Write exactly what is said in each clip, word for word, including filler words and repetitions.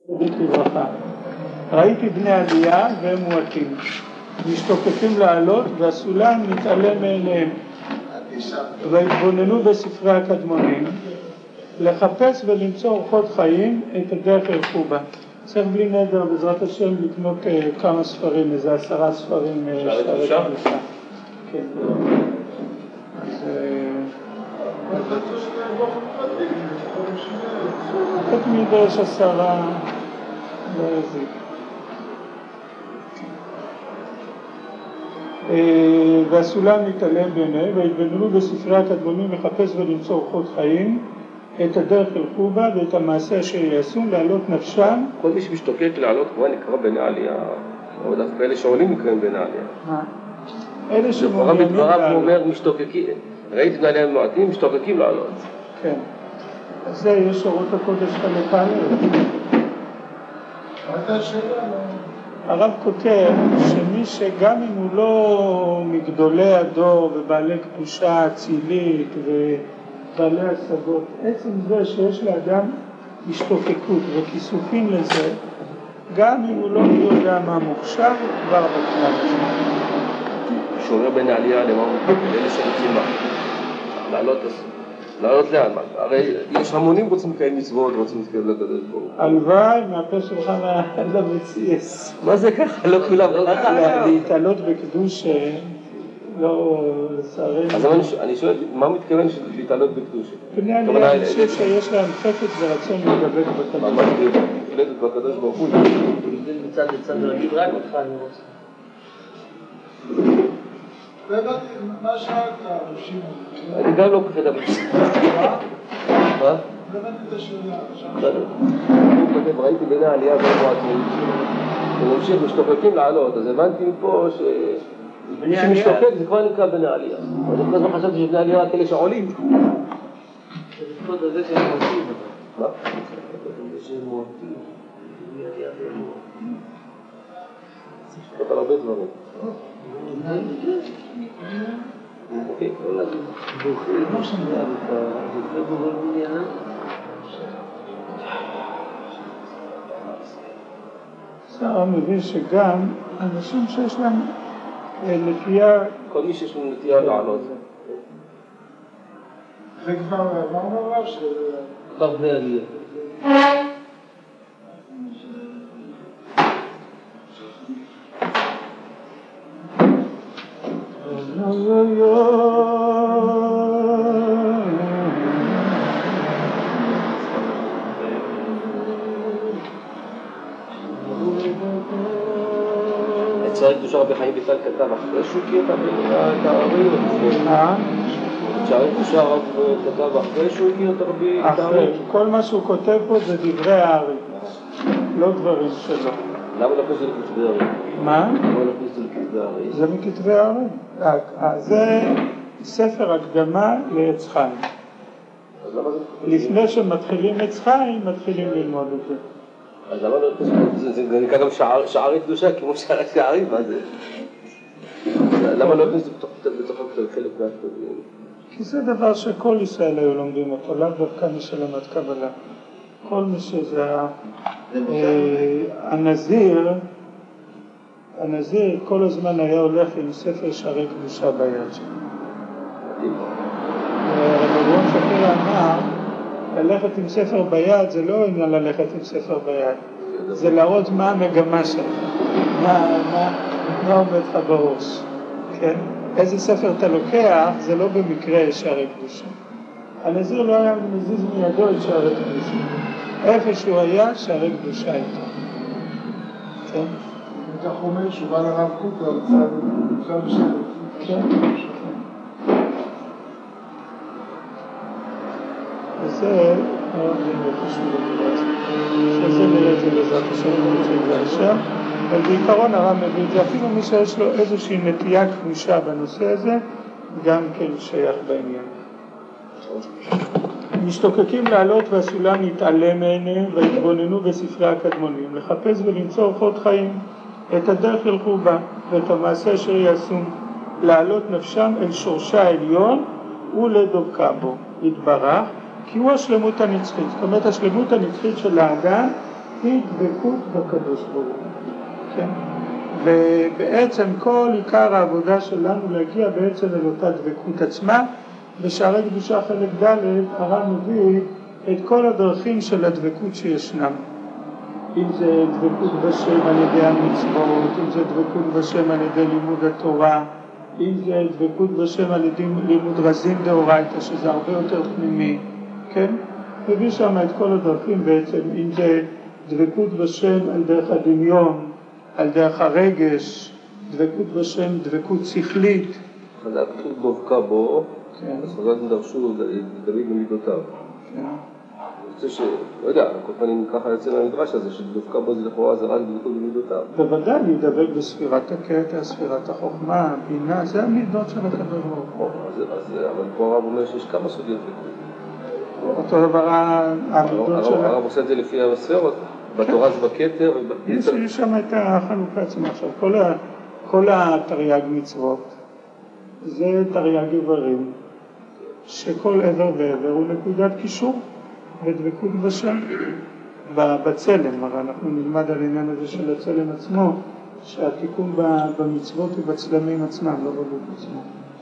ברכה. ראיתי בני עלייה והם מועטים, משתוקקים לעלות והסולם מתעלם מעיניהם, והתבוננו בספרי הקדמונים, לחפש ולמצוא אורחות חיים את הדרך ילכו בה. צריך בלי נדר בעזרת השם לקנות uh, כמה ספרים, איזה עשרה ספרים uh, שערי קדושה. כן. אז את מדרש עשרה לא יזיק. והסולם מתעלם בעיניהם, והתבוננו בספרי הקדמונים לחפש ולמצוא אורחות חיים את הדרך ילכו בה ואת המעשה אשר יעשו להעלות נפשם. כל מי שמשתוקק לעלות כבר נקרא בני עלייה, אבל דווקא אלה שעולים נקראים בני עלייה. מה? אלה שמעוניינים לעלות. הוא אומר משתוקקים, ראיתי בני עלייה מועטים, משתוקקים לעלות. כן. אז זה יש אורות הקודש חלק א'. הייתה שאלה. הרב כותב שמי שגם אם הוא לא מגדולי הדור ובעלי קדושה אצילית ובעלי השגות, עצם זה שיש לאדם השתוקקות וכיסופים לזה, גם אם הוא לא יודע מה מוכשר, הוא כבר בקנה הזה. שאומר בן העלייה למה הוא מתקבל, אלה שרוצים מה? לעלות עשו. לעלות לאן? הרי יש המונים רוצים לקיים מצוות, רוצים להתקבל לקדוש ברוך הוא. הלוואי, מהפה שלך למציאס. מה זה ככה? לא כולם ככה. להתעלות בקדוש, לא לצערנו. אז אני שואל, מה הוא מתכוון להתעלות בקדוש? בני עלייה, אני חושב שיש להם חפץ ורצון להידבק בקדוש. מה מתכוון? להתעלות בקדוש ברוך הוא. להתגדל מצד לצד ולהגיד רק אותך אני רוצה. והבאתי, מה שאלת, שמעון? אני גם לא ככה דבר. מה? מה? הבאתי את השאלה. הוא כותב, ראיתי בני העלייה והמועטים, וממשיך משתוקקים לעלות, אז הבנתי מפה שמי שמשתוקק זה כבר נקרא בני העלייה. אז אני כבר חשבתי שבני העלייה רק אלה שעולים. זה לפחות הזה שהם מועטים. מה? זה שהם מועטים. בני עלייה והם מועטים. יש על הרבה דברים. אוקיי, כל הזמן בוחרים כמו שמדע בכלל, זה לא בוחר בניינה. שרה מבין שגם אנשים שיש להם נטייה... כל מי שיש לו נטייה לעלות. זה כבר אמרנו עליו ש... כבר בני עלייה. שערי קדושה רבי חיים ויטל כתב אחרי שהוא קרא את הערים אה? שערי קדושה הרב כתב אחרי שהוא הכיר את הרבי אחרי, כל מה שהוא כותב פה זה דברי הערים, לא דברים שלו. למה לא כתוב לכתבי הערים? מה? למה לא כתוב לכתבי הערים? זה מכתבי הערים. זה ספר הקדמה לעץ חיים. לפני שמתחילים עץ חיים, מתחילים ללמוד את זה. אז למה לא כתוב? זה נקרא גם שערי קדושה כמו שערי שערים, מה זה? למה לא כתוב בתוך חלק מהכתבים? כי זה דבר שכל ישראל היו לומדים אותו, לאו דווקא מי שלמד קבלה. כל מי שזה הנזיר, הנזיר כל הזמן היה הולך עם ספר שערי קדושה ביד שלו. רבי אברהם שפירא אמר, ללכת עם ספר ביד זה לא עניין ללכת עם ספר ביד, זה להראות מה המגמה שלך, מה, מה, מה עומד לך בראש, כן? איזה ספר אתה לוקח, זה לא במקרה שערי קדושה. הנזיר לא היה מזיז מידו את שערי קדושה. איפה שהוא היה, שערי קדושה איתו. כן? וכך אומר שהוא בא לרב קוק, לצד בשביל. כן. וזה מאוד חשוב לדעת. שזה נראה את זה בעזרת השם שיתגרשה. אבל בעיקרון הרב מביא את זה, אפילו מי שיש לו איזושהי נטייה כבושה בנושא הזה, גם כן שייך בעניין. משתוקקים לעלות והסולם יתעלם מעיניהם והתבוננו בספרי הקדמונים, לחפש ולמצוא אורחות חיים, את הדרך ילכו בה ואת המעשה אשר יעשו, לעלות נפשם אל שורשה העליון ולדבקה בו, יתברך, כי הוא השלמות הנצחית. זאת אומרת, השלמות הנצחית של האדם היא דבקות בקדוש ברוך הוא. כן? ובעצם כל עיקר העבודה שלנו להגיע בעצם אל אותה דבקות עצמה. בשערי קדושה חלק ד' הר"ן מביא את כל הדרכים של הדבקות שישנם. אם זה דבקות בשם על ידי המצוות, אם זה דבקות בשם על ידי לימוד התורה, אם זה דבקות בשם על ידי לימוד רזין דאורייתא, שזה הרבה יותר פנימי, כן? מביא שם את כל הדרכים בעצם, אם זה דבקות בשם על דרך הדמיון, על דרך הרגש, דבקות בשם, דבקות שכלית. חזק דבקה בו, כן. אז חזק דרשו דוד במידותיו. כן. אני רוצה ש... לא יודע, כל פעמים ככה יוצא מהמדרש הזה, שדבקה בו זה לכאורה זה רק דבקות במידותיו. בוודאי להידבק בספירת הקטע, ספירת החוכמה, בינה, זה המידות של הקדוש ברוך הוא. אבל פה הרב אומר שיש כמה סוגיות דבקות. אותו דבר המידות של... הרב עושה את זה לפי הספירות, בתורה זה בכתר. יש שם את החלוקה עצמה עכשיו, כל התרי"ג מצוות זה תרי"ג איברים, שכל עבר ועבר הוא נקודת קישור ודבקות בשם. בצלם, הרי אנחנו נלמד על העניין הזה של הצלם עצמו, שהתיקון במצוות הוא בצלמים עצמם, לא בגוף עצמו.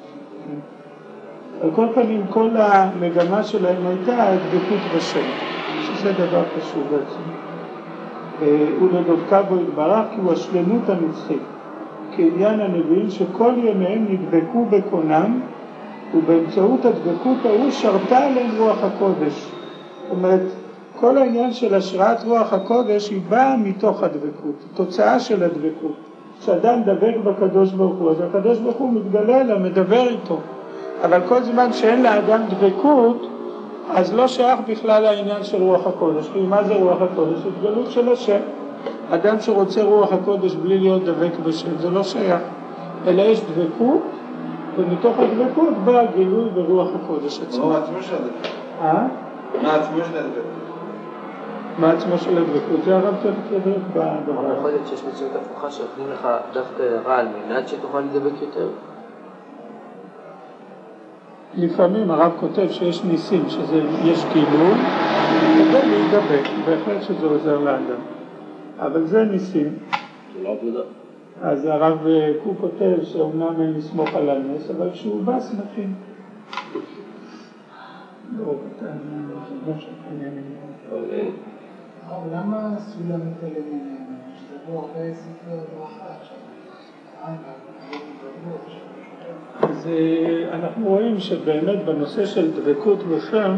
על כל פנים, כל המגמה שלהם הייתה הדבקות בשם, שזה דבר חשוב בעצם. ולדבקה בו יתברך כי הוא השלמות הנצחית, כעניין הנביאים שכל ימיהם נדבקו בקונם, ובאמצעות הדבקות ההוא שרתה עליהם רוח הקודש. זאת אומרת, כל העניין של השראת רוח הקודש היא באה מתוך הדבקות, תוצאה של הדבקות. כשאדם דבק בקדוש ברוך הוא, אז הקדוש ברוך הוא מתגלה אליו, מדבר איתו. אבל כל זמן שאין לאדם דבקות, אז לא שייך בכלל העניין של רוח הקודש. כי מה זה רוח הקודש? התגלות של השם. אדם שרוצה רוח הקודש בלי להיות דבק בשם, זה לא שייך. אלא יש דבקות, ומתוך הדבקות בא הגילוי ברוח הקודש עצמו. מה עצמו של הדבקות? אה? מה עצמו של הדבקות? מה עצמו של הדבקות? זה הרב צריך לדבר בדבר. אבל יכול להיות שיש מציאות הפוכה שאוכלים לך דווקא רע על מנת שתוכל לדבק יותר. לפעמים הרב כותב שיש ניסים, שיש גילוי, כדי להידבק, בהחלט שזה עוזר לאדם. אבל זה ניסים. זה לא עבודה. אז הרב קוק כותב שאומנם אין לסמוך על הנס, אבל כשהוא בא שמחים. לא, אתה לא שכנעים. אבל למה הסולם מתעלם ממנו? שזה בו הרבה ספרי ברכה עכשיו. אז אנחנו רואים שבאמת בנושא של דבקות בשם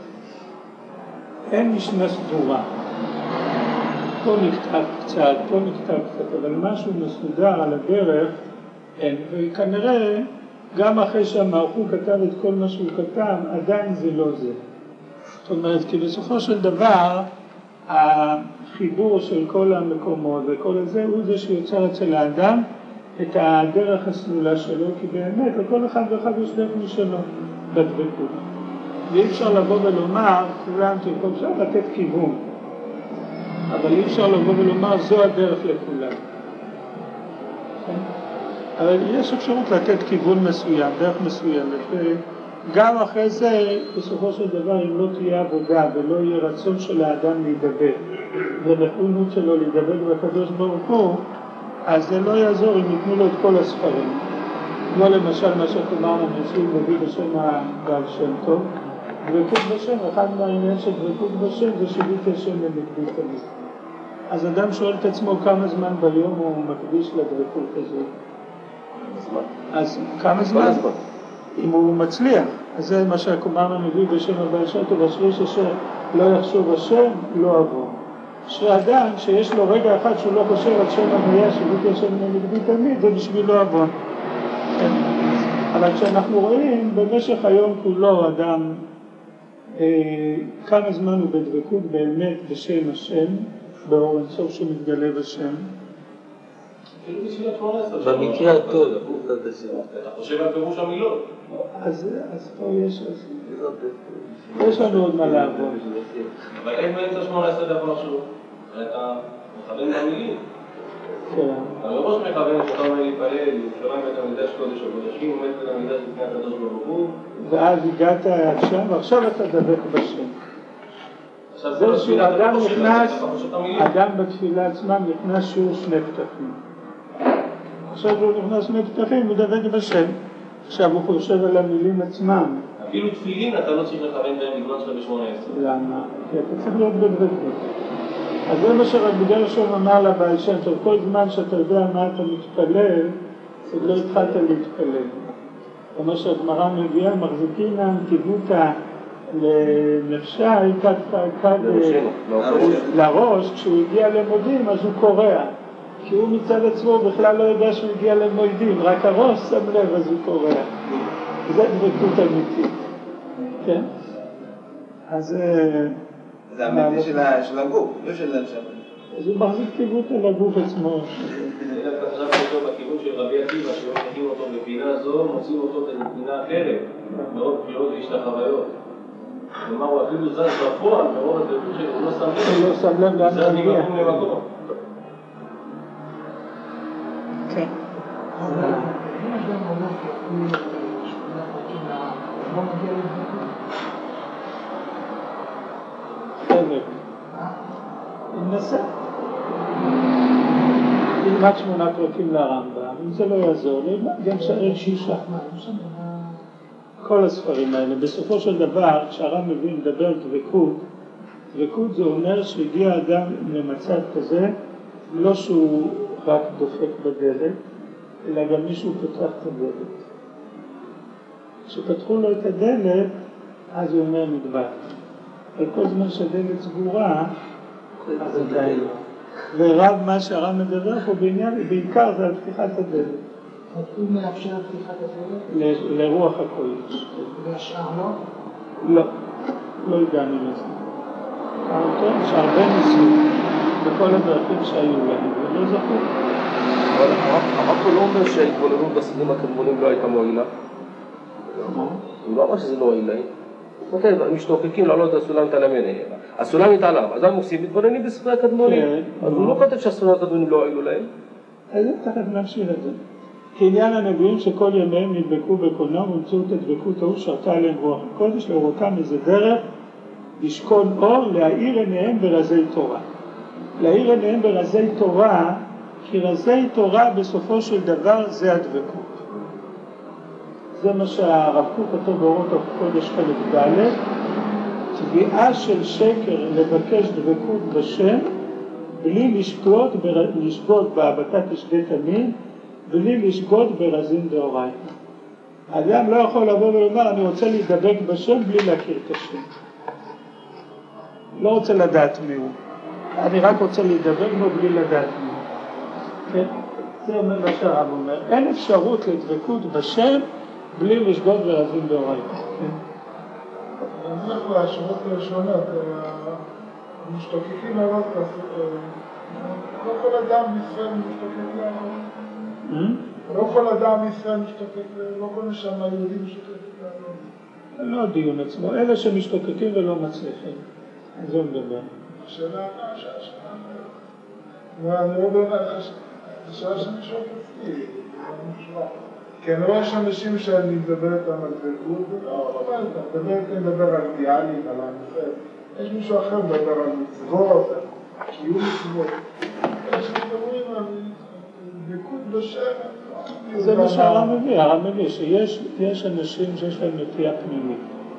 אין משנה סדורה. פה נקטע קצת, פה נקטע קצת, אבל משהו מסודר על הדרך אין, וכנראה גם אחרי שהמערכו כתב את כל מה שהוא כתב, עדיין זה לא זה. זאת אומרת, כי בסופו של דבר החיבור של כל המקומות וכל הזה הוא זה שיוצר אצל האדם את הדרך הסלולה שלו, כי באמת לכל אחד ואחד יש דרך משלו בדבקות. ואי אפשר לבוא ולומר, כולם תלכו, אפשר לתת כיוון, אבל אי אפשר לבוא ולומר זו הדרך לכולם. אבל יש אפשרות לתת כיוון מסוים, דרך מסוימת, וגם אחרי זה בסופו של דבר אם לא תהיה עבודה ולא יהיה רצון של האדם להידבק ונכונות שלו להידבק בקדוש ברוך הוא, אז זה לא יעזור אם ייתנו לו את כל הספרים. כמו למשל מה שאמרנו נשיא מביא בשם הבעל שם טוב, דבקות בשם, אחד מהעניין של דבקות בשם זה שיביתי השם למקביל תמיד. אז אדם שואל את עצמו כמה זמן ביום הוא מקדיש לדבקות הזו. אז כמה זמן? אם הוא מצליח. אז זה מה שאמרנו מביא בשם הבעל שם טוב, השריש אשר לא יחשוב השם, לא עבור. שאדם שיש לו רגע אחד שהוא לא חושב על שם הוויה שיביתי השם למקביל תמיד, זה בשבילו עוון. אבל כשאנחנו רואים במשך היום כולו אדם אה, כמה זמן הוא בדבקות באמת בשם השם, באור אינסוף שמתגלה בשם. במקרה הטוב. אתה חושב על פירוש המילות. אז פה יש יש לנו עוד מה לעבוד. אבל אין באמצע שמונה עשרה דבר לחשוב. אתה מכוון במילים. כן. אתה מראש מכוון שאתה אומר להתפלל, ירושלים בית המקדש קודש הקודשים, עומד בית המקדש לפני הקדוש ברוך הוא. ואז הגעת עכשיו, ועכשיו אתה דבק בשם. זה שאדם נכנס, אדם בתפילה עצמה נכנס שיעור שני פתחים. עכשיו הוא נכנס שני פתחים, הוא דבק בשם. עכשיו הוא חושב על המילים עצמם. אפילו תפילין אתה לא צריך לכוון בהם בזמן שלך בשמונה עשרה. למה? כי אתה צריך להיות בדבקות. אז זה מה שרבי גרשום אמר לבעל שם טוב, כל זמן שאתה יודע מה אתה מתפלל, עוד לא התחלת להתפלל. כמו שהגמרא מביאה, מחזיקינם קיבותה לנפשי, כד לראש, כשהוא הגיע למודים אז הוא קורע. כי הוא מצד עצמו בכלל לא יודע שהוא הגיע למודים, רק הראש שם לב אז הוא קורע. זה דבקות אמיתית. כן? אז... זה האמיתי של הגוף, לא של הנשמה. אז הוא מחזיק קיבוט על הגוף עצמו. אלא אתה חשב אותו בכיוון של רבי עקיבא, שלא מגיעים אותו בפינה זו, מוצאים אותו בפינה אחרת, מאוד פינות והשתחוויות. כלומר, הוא אפילו זז בפועל, מרוב הדבקות שלו, הוא לא שם לב. הוא לא שם לב לאן זז ממקום למקום. כן. אם אדם הולך לפי שכונה חוקים לעם, לא מגיע לדבקות? חלק. אם נסה. ילמד שמונה פרקים לרמב"ם, אם זה לא יעזור, ילמד גם שערי שישה. כל הספרים האלה. בסופו של דבר, כשהר"ם מבין לדבר דבקות, דבקות זה אומר שהגיע אדם למצב כזה, לא שהוא רק דופק בדלת, אלא גם מישהו פותח את הדלת. כשפתחו לו את הדלת, אז הוא אומר נדבק. אבל כל זמן שהדלת סגורה, אז עדיין לא. ורב מה שהר"ם מדבר פה בעניין, בעיקר זה על פתיחת הדלת. הוא מאפשר פתיחת הדלת? לרוח הקודש. והשאר לא? לא, לא הגענו לזה. אבל כן, שהרבה ניסו בכל הדרכים שהיו להם, ולא זכו. אבל הרב פה לא אומר שההתבוננות בסדים הקדמונים לא הייתה מועילה. הוא לא אמר שזה לא מועילה. הם משתוקקים לעלות את הסולם תלמני. הסולם התעלם, אז הם עושים מתבוננים בספרי הקדמונים. אז הוא לא כותב שהסולם הקדמונים לא הועילו להם. אז תכף נמשיך את זה. כעניין הנביאים שכל ימיהם נדבקו בקונם ומצאו את הדבקות ההוא שרתה עליהם רוח הקודש, לראותם איזה דרך לשכון אור, להאיר עיניהם ברזי תורה. להאיר עיניהם ברזי תורה, כי רזי תורה בסופו של דבר זה הדבקות. זה מה שהרב קוק כתוב באורות הקודש חלק ד', תביעה של שקר לבקש דבקות בשם, בלי לשגות, לשגות בהבטת תשגה תמיד, בלי לשגות ברזין דאורייתא. האדם לא יכול לבוא ולומר, אני רוצה להידבק בשם בלי להכיר את השם. לא רוצה לדעת מי הוא. אני רק רוצה להידבק בו בלי לדעת מי הוא. כן? זה אומר מה שהרב אומר. אין אפשרות לדבקות בשם בלי לשגות ברזין דאורייתא. אני הולך להשוות לשונות. המשתוקקים לעלות לא כל אדם בישראל משתוקק לעלות. לא כל אדם בישראל משתוקק, לא כל נשמה יהודי משתוקק לעלות. לא הדיון עצמו, אלה שמשתוקקים ולא מצליחים. אז זה מדבר. השאלה, השאלה, השאלה. אני לא יודע, זו שאלה שאני שואל את עצמי. כי אני רואה שאנשים שאני מדבר איתם על דבקות, ולא מדבר איתם, מדבר איתם מדבר על אידיאלים, על הנושא. יש מישהו אחר מדבר על מצוות, על קיום מצוות. יש מדברים על דבקות בשם. זה מה שהר"ם מביא, הר"ם מביא שיש אנשים שיש להם נטייה פנימית.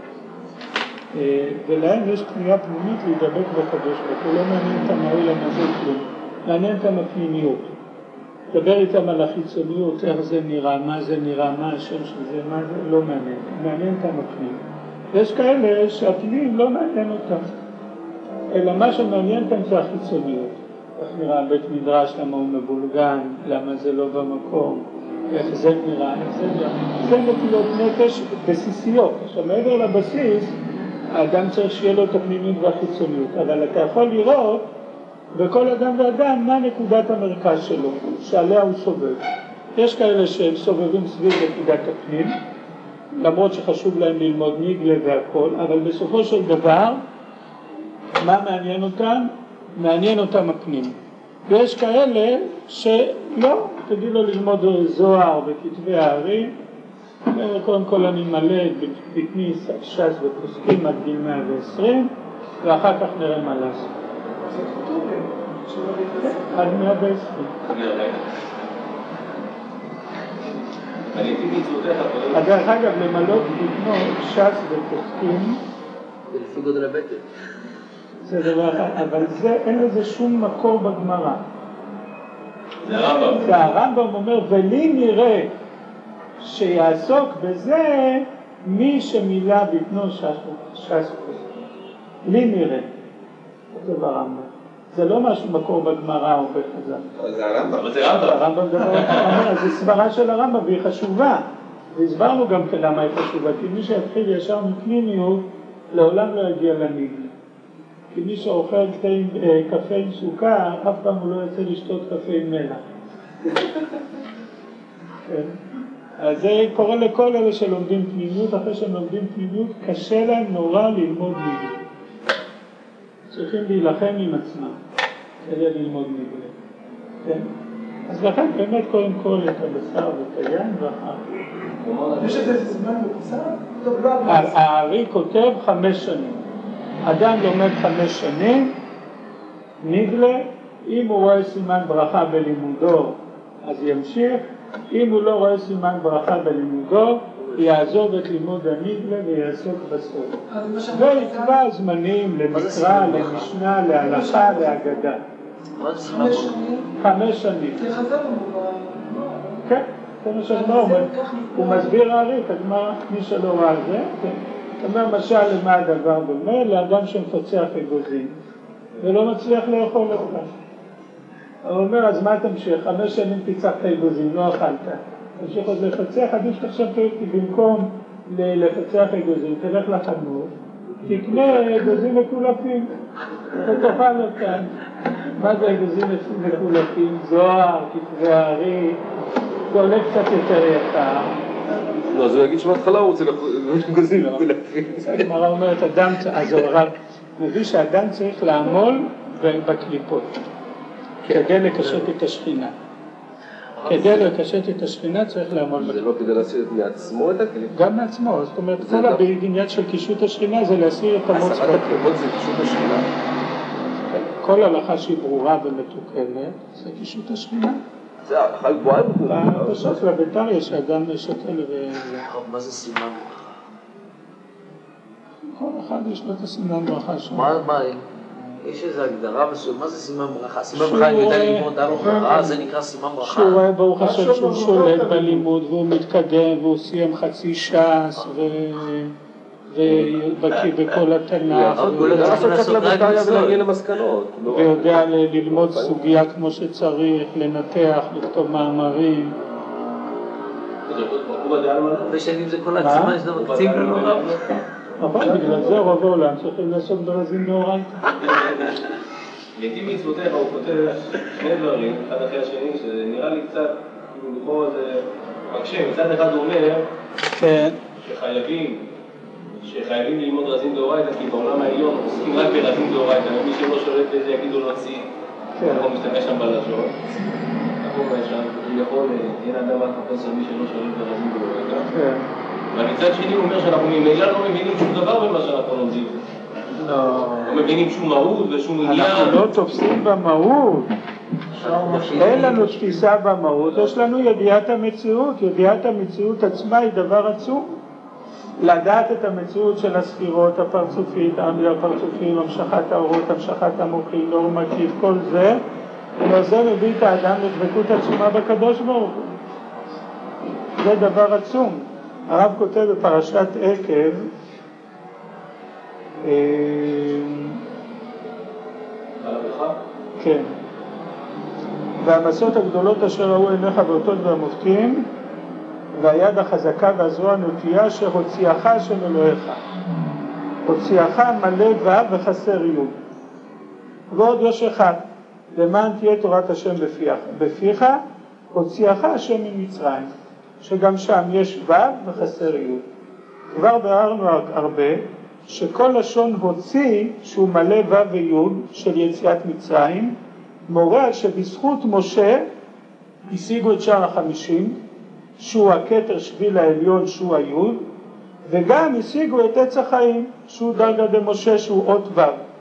ולהם יש פנייה פנימית להידבק בקדוש ברוך הוא, לא מעניין אותם העולם הזה כלום, מעניין אותם הפנימיות. דבר איתם על החיצוניות, איך זה נראה, מה זה נראה, מה השם של זה, מה זה, לא מעניין, מעניין אותם הפנים. יש כאלה שהפנים לא מעניין אותם, אלא מה שמעניין אותם זה החיצוניות. איך נראה בית מדרש, למה הוא מבולגן, למה זה לא במקום, איך זה נראה, איך זה נראה. זה נטילות נפש בסיסיות. עכשיו מעבר לבסיס, האדם צריך שיהיה לו את הפנימיות והחיצוניות, אבל אתה יכול לראות בכל אדם ואדם מה נקודת המרכז שלו, שעליה הוא סובב. יש כאלה שהם סובבים סביב נקודת הפנים, למרות שחשוב להם ללמוד ניגלה והכל, אבל בסופו של דבר, מה מעניין אותם? מעניין אותם הפנים. ויש כאלה שלא, תגיד לו ללמוד זוהר וכתבי הערים, קודם כל אני מלא בפני ש"ס ופוסקים עד גיל מאה ועשרים, ואחר כך נראה מה לעשות. זה כתוב, עד מאה ועשרים. דרך אגב, למלות בבנו ש"ס ופוסקים זה לפי גודל הבטן. זה דבר אחד, אבל זה, אין לזה שום מקור בגמרא. זה הרמב"ם. זה הרמב"ם אומר, ולי נראה שיעסוק בזה מי שמילא בבנו ש"ס ופוסקים. לי נראה. זה ברמב"ם. זה לא משהו מקור בגמרא או בחז"ל. זה הרמב"ם. אבל זה רמב"ם. הרמב"ם דבר אומר, זה סברה של הרמב"ם והיא חשובה. והסברנו גם כן למה היא חשובה, כי מי שיתחיל ישר מפנימיות, לעולם לא יגיע לניגלה. כי מי שאוכל קפה עם סוכר, אף פעם הוא לא יצא לשתות קפה עם מלח. כן. אז זה קורה לכל אלה שלומדים פנימיות, אחרי שהם לומדים פנימיות, קשה להם נורא ללמוד ניגלה. צריכים להילחם עם עצמם, כדי ללמוד ניגלה. כן? אז לכן באמת קודם כל את הבשר ואת היין ואחר. יש איזה זמן מוקצר? טוב, לא עבר. הארי כותב חמש שנים. אדם לומד חמש שנים, ניגלה, אם הוא רואה סימן ברכה בלימודו, אז ימשיך. אם הוא לא רואה סימן ברכה בלימודו, יעזוב את לימוד הניגלה ויעסוק בסוף. ויקבע זמנים למקרא, למשנה, להלכה, להגדה. חמש שנים? חמש שנים. כחזר לנו. כן, זה מה שהגמרא אומר. הוא מסביר הארי, הגמרא, מי שלא ראה זה, כן. זאת אומרת, משל למה הדבר דומה? לאדם שמפצח אגוזים, ולא מצליח לאכול אותם. הוא אומר, אז מה תמשיך? חמש שנים פיצחת אגוזים, לא אכלת. תמשיך עוד לפצח, עדיף שתחשב כי במקום לפצח אגוזים, תלך לחנות, תקנה אגוזים מקולפים, ותאכל אותם. מה זה אגוזים מקולפים? זוהר, כתבי הארי, זה עולה קצת יותר יקר. לא, אז הוא יגיד שמהתחלה הוא רוצה אגוזים מקולפים. הגמרא אומרת, אדם, אז הרב מביא שאדם צריך לעמול בקליפות, כדי לקשט את השכינה. כדי לקשט את השכינה צריך לעמול בקליפות. זה לא כדי להסיר מעצמו את הקליפות? גם מעצמו, זאת אומרת, כל הבעניין של קישוט השכינה זה להסיר את המוץ. הסרת הקליפות זה קישוט השכינה? כל הלכה שהיא ברורה ומתוקנת זה קישוט השכינה. זה ההלכה גבוהה? בסוף לביתר יש אדם שותל ו... מה זה סימן ברכה? כל אחד יש לו את הסימן ברכה שלו. מה, יש איזו הגדרה מסוימת, מה זה סימן ברכה? סימן ברכה אם יודע ללמוד על ברכה, זה נקרא סימן ברכה? שהוא רואה ברוך השם שהוא שולט בלימוד והוא מתקדם והוא סיים חצי ש"ס ובקיא בכל התנ"ך ויודע ללמוד סוגיה כמו שצריך, לנתח, לכתוב מאמרים. ושנים זה כל עצמה, יש לנו קצים לנו רב. נכון, בגלל זה רוב העולם צריכים לעשות ברזים נאורייתא. לעתים מצוותיך הוא כותב שני דברים, אחד אחרי השני, שזה נראה לי קצת, כאילו לכאורה זה מקשה. מצד אחד הוא אומר שחייבים, שחייבים ללמוד רזים דאורייתא, כי בעולם העליון עוסקים רק ברזים דאורייתא, ומי שלא שולט בזה יגידו להוציא, אנחנו מסתכל שם בלשון. אנחנו אומר שם, הוא יכול, אין אדם רק פרופסור מי שלא שולט ברזים דאורייתא. ומצד שני הוא אומר שאנחנו ממילא לא מבינים שום דבר במה שאנחנו לומדים. לא. לא מבינים שום מהות ושום עניין. אנחנו לא תופסים במהות. אין לנו תפיסה במהות, יש לנו ידיעת המציאות. ידיעת המציאות עצמה היא דבר עצום. לדעת את המציאות של הספירות, הפרצופית, העמיד הפרצופים, המשכת האורות, המשכת המוחים, נור מקיף, כל זה, וזה מביא את האדם לדבקות עצומה בקדוש ברוך הוא. זה דבר עצום. הרב כותב בפרשת עקב, כן, והמסות הגדולות אשר ראו עיניך באותות והמופתים, והיד החזקה והזרוע הנוטיה אשר הוציאך השם אלוהיך, הוציאך מלא ו' וחסר י'. ועוד יש אחד, למען תהיה תורת השם בפיך, הוציאך השם ממצרים, שגם שם יש ו' וחסר י'. כבר ביארנו הרבה שכל לשון הוציא שהוא מלא ו' וי' של יציאת מצרים מורה שבזכות משה השיגו את שער החמישים שהוא הכתר שביל העליון שהוא הי' וגם השיגו את עץ החיים שהוא דרגה דמשה שהוא אות ו'.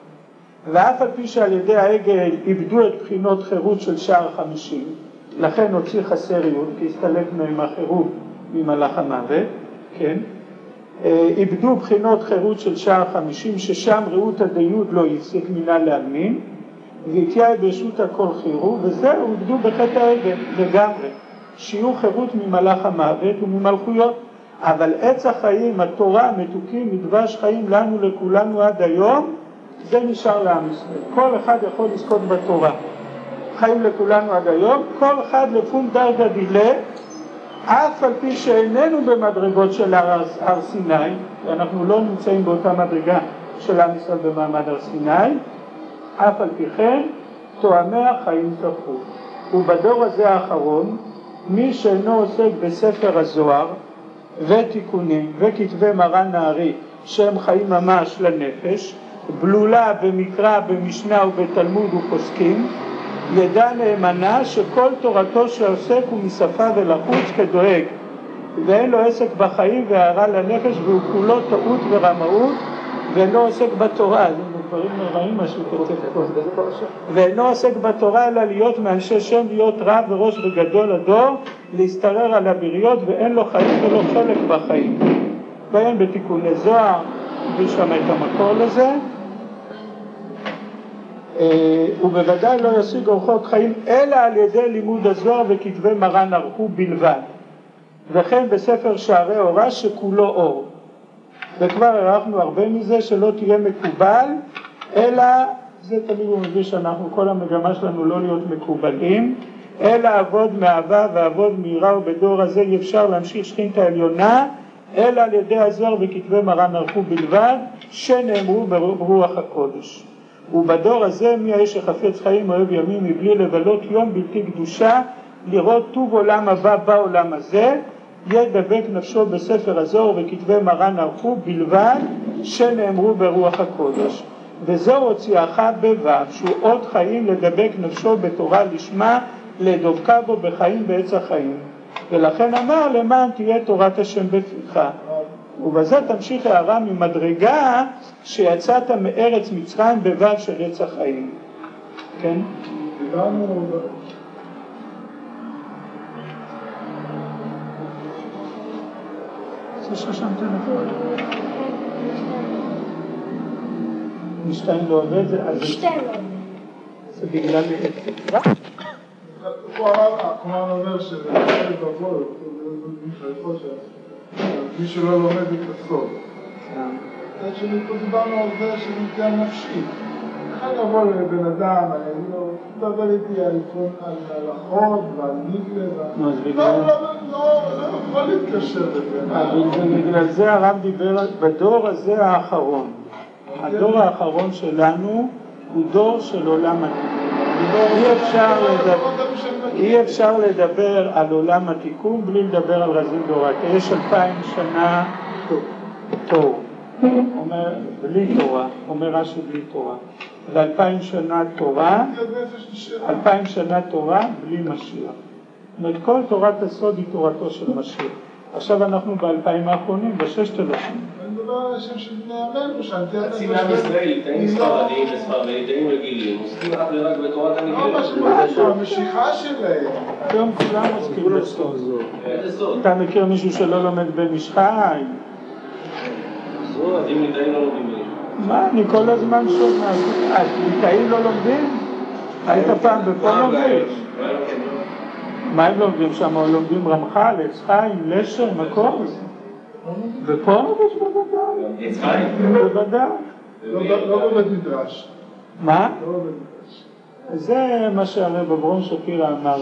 ואף על פי שעל ידי העגל איבדו את בחינות חירות של שער חמישים, לכן הוציא חסריות, כי הסתלק מהם החירות ממלאך המוות, כן? איבדו בחינות חירות של שער חמישים, ששם ראות הדיות לא יפסיק מינה להאמין, והתייעד ברשות הכל חירו, וזהו, איבדו בחטא העגל לגמרי. שיעור חירות ממלאך המוות וממלכויות, אבל עץ החיים, התורה, מתוקים, מדבש חיים לנו לכולנו עד היום, זה נשאר לעם ישראל. כל אחד יכול לזכות בתורה. חיים לכולנו עד היום, כל אחד לפון דרגה דילה, אף על פי שאיננו במדרגות של הר סיני, ואנחנו לא נמצאים באותה מדרגה של עם ישראל במעמד הר סיני, אף על פי כן, תואמי החיים תפו. ובדור הזה האחרון, מי שאינו עוסק בספר הזוהר ותיקונים וכתבי מרן נהרי שהם חיים ממש לנפש, בלולה במקרא, במשנה ובתלמוד ופוסקים, ידע נאמנה שכל תורתו שעוסק הוא משפה ולחוץ כדואג, ואין לו עסק בחיים והערה לנפש, והוא כולו טעות ורמאות ואינו עוסק בתורה. זה דברים נוראים מה שהוא כותב פה. ואינו עוסק בתורה אלא להיות מאנשי שם, להיות רב וראש וגדול הדור, להסתרר על הבריות, ואין לו חיים ולא חלק בחיים. ואין בתיקוני זוהר, ושם את המקור לזה, ובוודאי לא ישיג אורחות חיים אלא על ידי לימוד הזוהר וכתבי מרן ערכו בלבד. וכן בספר שערי אורה שכולו אור. וכבר ערכנו הרבה מזה שלא תהיה מקובל, אלא, זה תמיד הוא מביא שאנחנו, כל המגמה שלנו לא להיות מקובלים, אלא עבוד מאהבה ועבוד מהירה, ובדור הזה אי אפשר להמשיך שכינת העליונה, אלא על ידי הזוהר וכתבי מרן ערכו בלבד, שנאמרו ברוח הקודש. ובדור הזה מי האיש שחפץ חיים אוהב ימים מבלי לבלות יום בלתי קדושה, לראות טוב עולם הבא בעולם הזה, ידבק נפשו בספר הזוהר וכתבי מרן ערכו בלבד, שנאמרו ברוח הקודש. וזו הוציאך בבב, שהוא עוד חיים לדבק נפשו בתורה לשמה, לדבקה בו בחיים בעץ החיים. ולכן אמר למען תהיה תורת השם בפיך. ובזה תמשיך הערה ממדרגה שיצאת מארץ מצרים בבב של עץ החיים. כן? דיברנו... זה ששם טלפון. משתיים לא עובד, משתיים לא עובד. זה בגלל... הוא הרב אומר שזה חלק בבוא, מי שלא לומד את הסוד. זה שפה דיברנו על זה שנמצא נפשי. איך אני אבוא לבן אדם, אני לא מדבר איתי על הלכות ועל נגלה, לא יכול להתקשר לזה. בגלל זה הרב דיבר בדור הזה האחרון. הדור האחרון שלנו הוא דור של עולם התיקון. אי אפשר לדבר, אי אפשר לדבר על עולם התיקון בלי לדבר על רזין דורה. כי יש אלפיים שנה תור, אומר בלי תורה, אומר רש"י בלי תורה. ואלפיים שנה תורה, אלפיים שנה תורה בלי משיח. זאת אומרת, כל תורת הסוד היא תורתו של משיח. עכשיו אנחנו באלפיים האחרונים, בששת אלפים. אני מדבר על השם של בני עמנו, שאני חצי מעם ישראל, ליטאים ספרדיים ליטאים רגילים, עוסקים רק ורק בתורת הנגלה. לא משהו, המשיכה שלהם. היום כולם עוסקים בסוד. אתה מכיר מישהו שלא לומד במשחי? אז אם ליטאים לא לומדים במשחי. מה, אני כל הזמן שומע. אז ליטאים לא לומדים? היית פעם בפונוביץ'? מה הם לומדים שם? לומדים רמח"ל, עץ חיים, לשם, מקום? בפונוביץ' בוודאי. עץ חיים? בוודאי. לא בבית מדרש. מה? לא בבית מדרש. זה מה שהרב אברום שפירא אמר,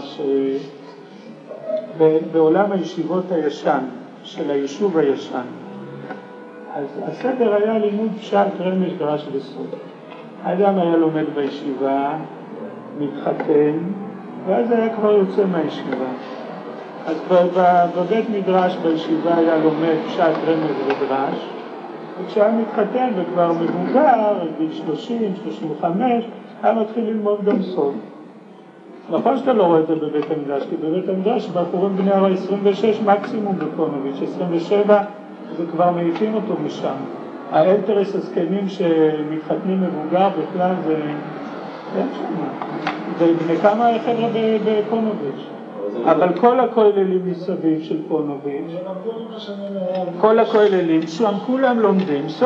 שבעולם הישיבות הישן, של היישוב הישן, אז הסדר היה לימוד פשט רמז דרש וסוד. האדם היה לומד בישיבה, מתחתן, ואז היה כבר יוצא מהישיבה. אז בבית מדרש בישיבה היה לומד פשט רמז ודרש, וכשהיה מתחתן וכבר מבוגר, בגיל שלושים, שלושים וחמש, היה מתחיל ללמוד גם סוד. נכון שאתה לא רואה את זה בבית המדרש, כי בבית המדרש בחורים בני הרי עשרים ושש מקסימום בפונוביץ', עשרים ושבע זה כבר מעיפים אותו משם. האלתרס הזקנים שמתחתנים מבוגר בכלל זה... אין שם. זה בני כמה חבר'ה בפונוביץ'. אבל כל הכוללים מסביב של פונוביץ', כל הכוללים, שם כולם לומדים סוד.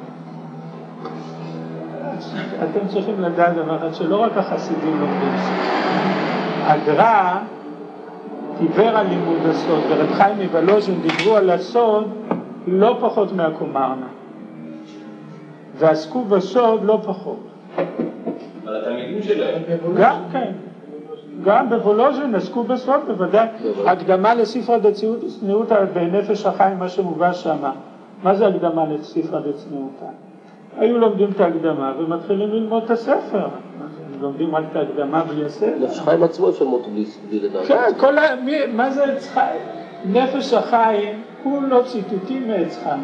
אתם צריכים לדעת דבר אחד, שלא רק החסידים לומדים סוד. הגר"א דיבר על לימוד הסוד, ורב חיים מוולוז'ין דיברו על הסוד לא פחות מהקומרנה. ועסקו בסוד לא פחות. על התלמידים שלהם. גם כן. גם בוולוז'ין עסקו בסוד, בוודאי. הקדמה לספרא דצניעותא בנפש החיים, מה שמובא שמה. מה זה הקדמה לספרא דצניעותא? היו לומדים את ההקדמה ומתחילים ללמוד את הספר. לומדים רק את ההקדמה בלי הספר. נפש החיים עצמו אפשר ללמוד בלי לדעת. כן, כל ה... מה זה עץ חיים? נפש החיים, כולו ציטוטים מעץ חיים.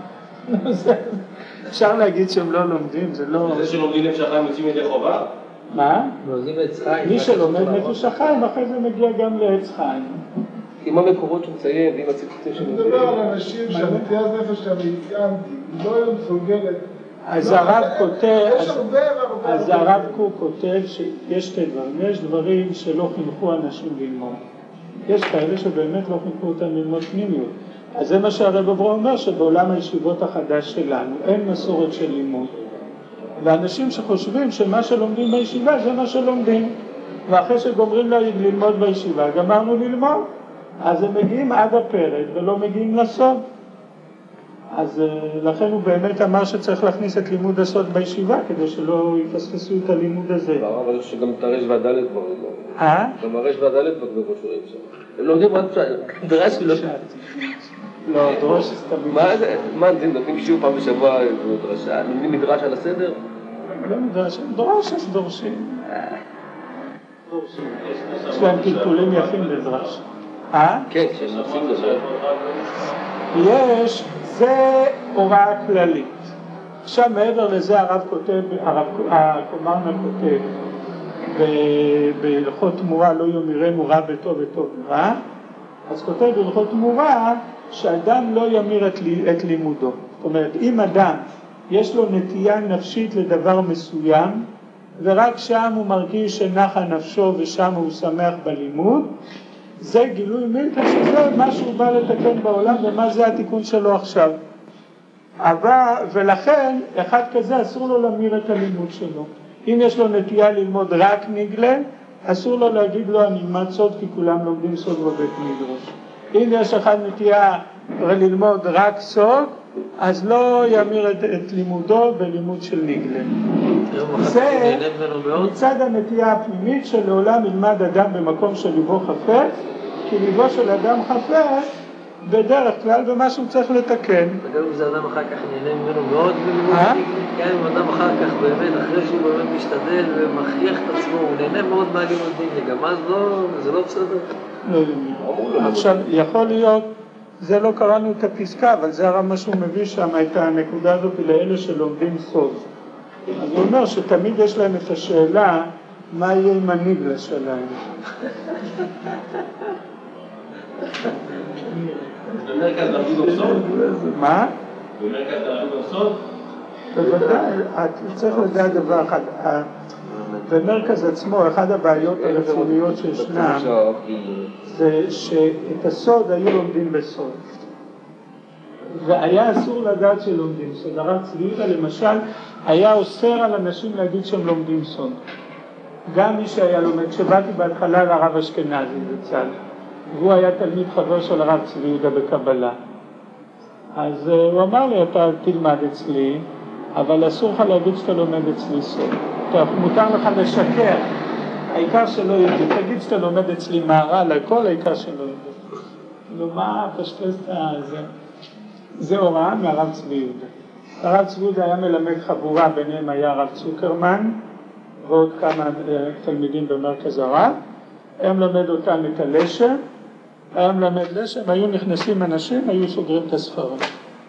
אפשר להגיד שהם לא לומדים, זה לא... זה שלומדים נפש החיים יוצאים ידי חובה? מה? לומדים עץ חיים. מי שלומד נפש החיים, אחרי זה מגיע גם לעץ חיים. עם המקורות שהוא מציין, ועם הציטוטים אני מדבר על אנשים שהנטיית נפש שאני ציינתי, לא היו מסוגלת. אז הרב כותב, יש הרבה הרבה... אז הרב קוק כותב שיש שתי דברים, יש דברים שלא חינכו אנשים ללמוד. יש כאלה שבאמת לא חינכו אותם ללמוד פנימיות. אז זה מה שהרב אברהם אומר, שבעולם הישיבות החדש שלנו אין מסורת של לימוד. ואנשים שחושבים שמה שלומדים בישיבה זה מה שלומדים. ואחרי שגומרים ללמוד בישיבה, גמרנו ללמוד. אז הם מגיעים עד הפרק ולא מגיעים לסוד. אז לכן הוא באמת אמר שצריך להכניס את לימוד הסוד בישיבה, כדי שלא יפספסו את הלימוד הזה. אבל שגם את הרש והדלת כבר לא. אה? גם הרש והדלת כבר כמו שרואים שם. הם לומדים רק דרש ולא... לא, דרוש תמיד. מה זה? מה, נותנים שיעור פעם בשבוע דרשה? לומדים מדרש על הסדר? לא מדרש, דרוש אז דורשים. יש להם טיפולים יפים לדרש. אה? כן, כשהם עושים לזה. יש, זה הוראה כללית. עכשיו מעבר לזה הרב כותב, הקומרנה כותב, בהלכות תמורה לא יאמירנו רע בטוב וטוב רע, אז כותב בהלכות תמורה שאדם לא יאמיר את, את לימודו. זאת אומרת, אם אדם יש לו נטייה נפשית לדבר מסוים, ורק שם הוא מרגיש שנחה נפשו ושם הוא שמח בלימוד, זה גילוי מילתא שזה מה שהוא בא לתקן בעולם ומה זה התיקון שלו עכשיו. אבל, ולכן אחד כזה אסור לו להמיר את הלימוד שלו. אם יש לו נטייה ללמוד רק נגלה, אסור לו להגיד לו אני אלמד סוד כי כולם לומדים סוד בבית מדרש. אם יש אחד נטייה ללמוד רק סוד, אז לא יאמיר את, את לימודו בלימוד של נגלה. זה מצד הנטייה הפנימית שלעולם ילמד אדם במקום שליבו חפץ, כי ליבו של אדם חפץ בדרך כלל במה שהוא צריך לתקן. וגם אם זה אדם אחר כך נהנה ממנו מאוד בלימוד נגלה, גם אם אדם אחר כך באמת, אחרי שהוא באמת משתדל ומכריח את עצמו, הוא נהנה מאוד מהלימוד נגלה, גם אז זה לא בסדר. לא יודע. עכשיו, יכול להיות, זה לא קראנו את הפסקה, אבל זה הרב מה שהוא מביא שם, את הנקודה הזאת לאלה שלומדים סוד. אז הוא אומר שתמיד יש להם את השאלה, מה יהיה עם הנגלה שלהם? במרכז למדו גם סוד? מה? במרכז למדו גם סוד? בוודאי, אתה צריך לדעת דבר אחד. במרכז עצמו, אחד הבעיות הרצוניות שישנם, זה שאת הסוד היו לומדים בסוד. והיה אסור לדעת שלומדים סוד. הרב צבי יהודה למשל היה אוסר על אנשים להגיד שהם לומדים סוד. גם מי שהיה לומד, כשבאתי בהתחלה לרב אשכנזי בצד, והוא היה תלמיד חבר של הרב צבי יהודה בקבלה. אז הוא אמר לי, אתה תלמד אצלי, אבל אסור לך להגיד שאתה לומד אצלי סוד. טוב, מותר לך לשקר, העיקר שלא יגיד, תגיד שאתה לומד אצלי מהר"ל, הכל העיקר שלא יגיד. לא, מה, פשפש את זה? זה הוראה מהרב צבי יהודה. הרב צבי יהודה היה מלמד חבורה, ביניהם היה הרב צוקרמן, ועוד כמה תלמידים במרכז הרב. היה מלמד אותם את הלשם, היה מלמד לשם, היו נכנסים אנשים, היו סוגרים את הספרים.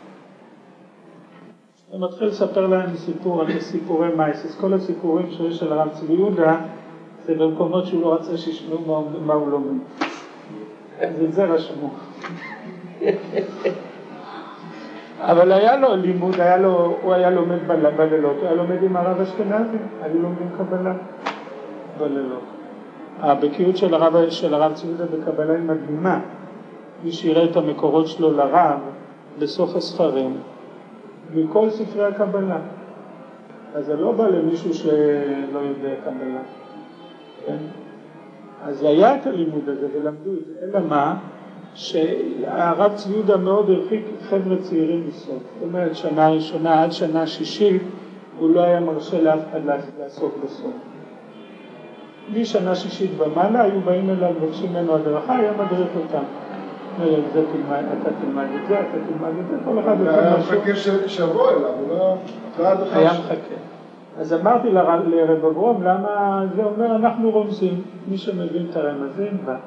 אני מתחיל לספר להם סיפור על סיפורי מייסס. כל הסיפורים שיש של הרב צבי יהודה, זה במקומות שהוא לא רצה שישמעו מה, מה הוא לומד. אז את זה רשמו. אבל היה לו לימוד, היה לו, הוא היה לומד בלילות, הוא היה לומד עם הרב אשכנזי, היו לומדים קבלה בלילות. הבקיאות של הרב, של הרב צבי יהודה בקבלה היא מדהימה. מי שיראה את המקורות שלו לרב בסוף הספרים, מכל ספרי הקבלה. אז זה לא בא למישהו שלא יודע קבלה. כן? אז היה את הלימוד הזה ולמדו את זה, אלא מה? שהרב צבי יהודה מאוד הרחיק חבר'ה צעירים מסוף. זאת אומרת, שנה ראשונה עד שנה שישית, הוא לא היה מרשה לאף אחד לעסוק בסוף. משנה שישית ומעלה, היו באים אליו, מבקשים ממנו הדרכה, היה מדריך אותם. זה תלמד, אתה תלמד את זה, אתה תלמד את זה, כל אחד... היה מחכה שבוע אליו, הוא לא... היה מחכה. אז אמרתי לרב אברום, למה זה אומר, אנחנו רומזים, מי שמבין את הרמזים בא.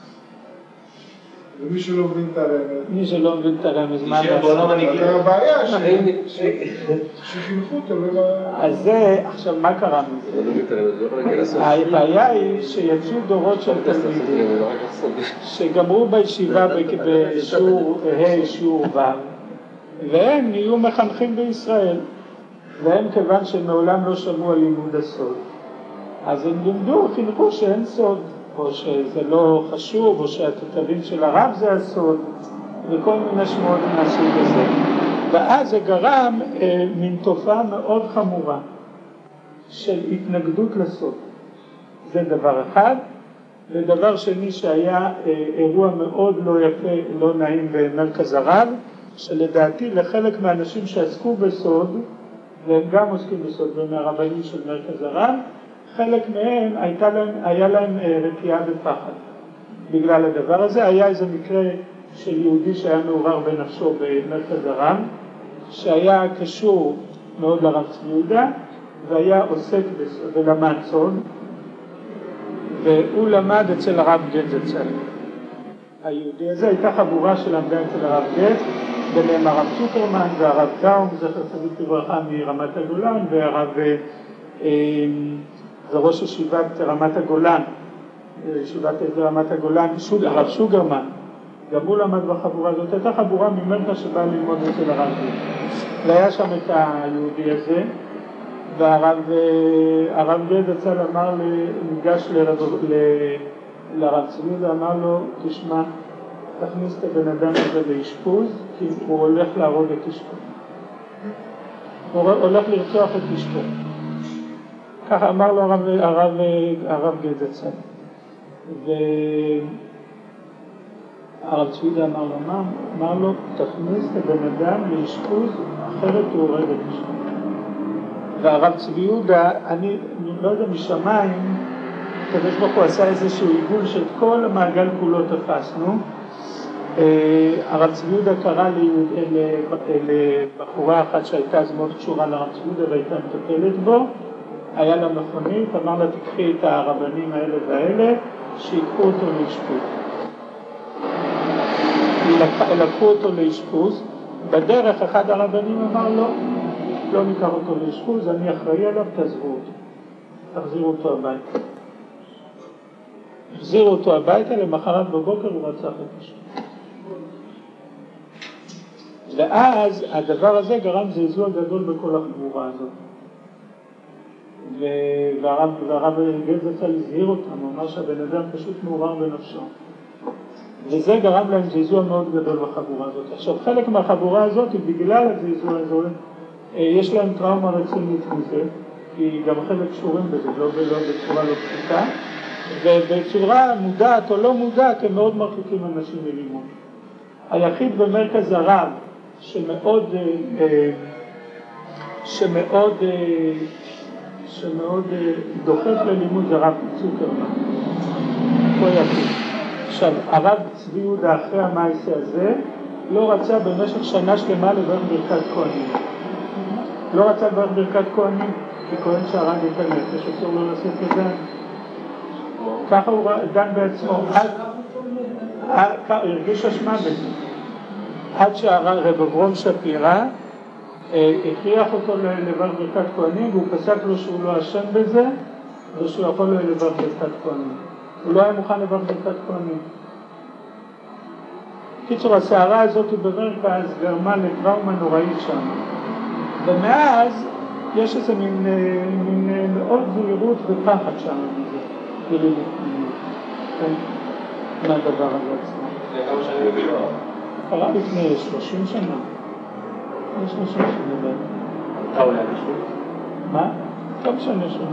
ומי שלא מבין את הרמז. מי שלא מבין את הרמז, מה נשאר בעולם הנגלה. זה הבעיה שחינכו אותו. אז זה, עכשיו מה קרה מזה? הבעיה היא שיצאו דורות של תלמידים שגמרו בישיבה בשיעור ה' שיעור ו' והם נהיו מחנכים בישראל, והם כיוון שמעולם לא שמעו על לימוד הסוד, אז הם לימדו, חינכו שאין סוד, או שזה לא חשוב, או שהתתבים של הרב זה הסוד, וכל מיני שמות מהסוג הזה. ואז זה גרם אה, מין תופעה מאוד חמורה של התנגדות לסוד. זה דבר אחד. ודבר שני שהיה אה, אירוע מאוד לא יפה, לא נעים במרכז הרב, שלדעתי לחלק מהאנשים שעסקו בסוד, והם גם עוסקים בסוד, ומהרבנים של מרכז הרב, חלק מהם הייתה להם, היה להם רתיעה בפחד. בגלל הדבר הזה היה איזה מקרה של יהודי שהיה מעורר בנפשו במרכז הרב, שהיה קשור מאוד לרב צבי יהודה, והיה עוסק ולמד סוד, והוא למד אצל הרב גץ אצל. היהודי הזה הייתה חבורה שלמדה אצל הרב גץ, ביניהם הרב צוקרמן והרב טאום, זכר צדיק לברכה מרמת הגולן, והרב... זה ראש ישיבת רמת הגולן, ישיבת רמת הגולן, הרב שוגרמן, גם הוא למד בחבורה הזאת, הייתה חבורה ממרקה שבאה ללמוד אצל הרב גץ. והיה שם את היהודי הזה, והרב גץ אצל אמר, ניגש לרב צבי ואמר לו, תשמע, תכניס את הבן אדם הזה לאשפוז, כי הוא הולך להרוג את אשתו. הוא הולך לרצוח את אשתו. ככה אמר לו הרב, הרב, הרב גדצן. והרב צבידה אמר לו, מה? אמר לו, תכניס את הבן אדם לאשפוז, אחרת הוא הורג את אשתו. והרב צבי יהודה, אני לא יודע משמיים, הקדוש ברוך הוא עשה איזשהו עיגול של כל המעגל כולו תפסנו. הרב צבי יהודה קרא לבחורה אחת שהייתה אז מאוד קשורה לרב צבי יהודה והייתה מטפלת בו, היה לה מכונית, אמר לה תקחי את הרבנים האלה והאלה, שיקחו אותו לאשפוז. לקחו אותו לאשפוז, בדרך אחד הרבנים אמר לו, לא ניקח אותו לאשפוז, אני אחראי עליו, תעזבו אותו. תחזירו אותו הביתה. החזירו אותו הביתה, למחרת בבוקר הוא רצח את אשתו. ואז הדבר הזה גרם זעזוע גדול בכל החבורה הזאת. והרב, והרב גץ אצל הזהיר אותם, הוא אמר שהבן אדם פשוט מעורר בנפשו. וזה גרם להם זעזוע מאוד גדול בחבורה הזאת. עכשיו, חלק מהחבורה הזאת, בגלל הזעזוע הזה, יש להם טראומה רצינית מזה, כי גם חלק קשורים בזה, לא, לא בצורה לא פשוטה, ובצורה מודעת או לא מודעת, הם מאוד מרחיקים אנשים ללימוד. היחיד במרכז הרב, שמאוד, שמאוד, שמאוד דוחף ללימוד זה רב צוקרמן. פה יחיד. עכשיו, הרב צבי יהודה אחרי המעשה הזה, לא רצה במשך שנה שלמה לברך ברכת כהנים. לא רצה לברך ברכת כהנים, כי כהן שהרג את הנפש, אסור לו לעשות את זה. ככה הוא דן בעצמו. הרגיש אשמה בזה. עד שהרב אברום שפירא הכריח אותו לברך ברכת כהנים, והוא פסק לו שהוא לא אשם בזה, ושהוא יכול לו לברך ברכת כהנים. הוא לא היה מוכן לברך ברכת כהנים. קיצור, הסערה הזאת במרכז גרמה לטראומה נוראית שם. ומאז יש איזה מין, מין מאוד זהירות ופחד שם מזה. כאילו, כן, מהדבר הזה עצמו. זה כמה שנים בגלל? קרה לפני שלושים שנה. יש שלושים שנה בין. אתה עולה בשביל? מה? לא משנה שונה.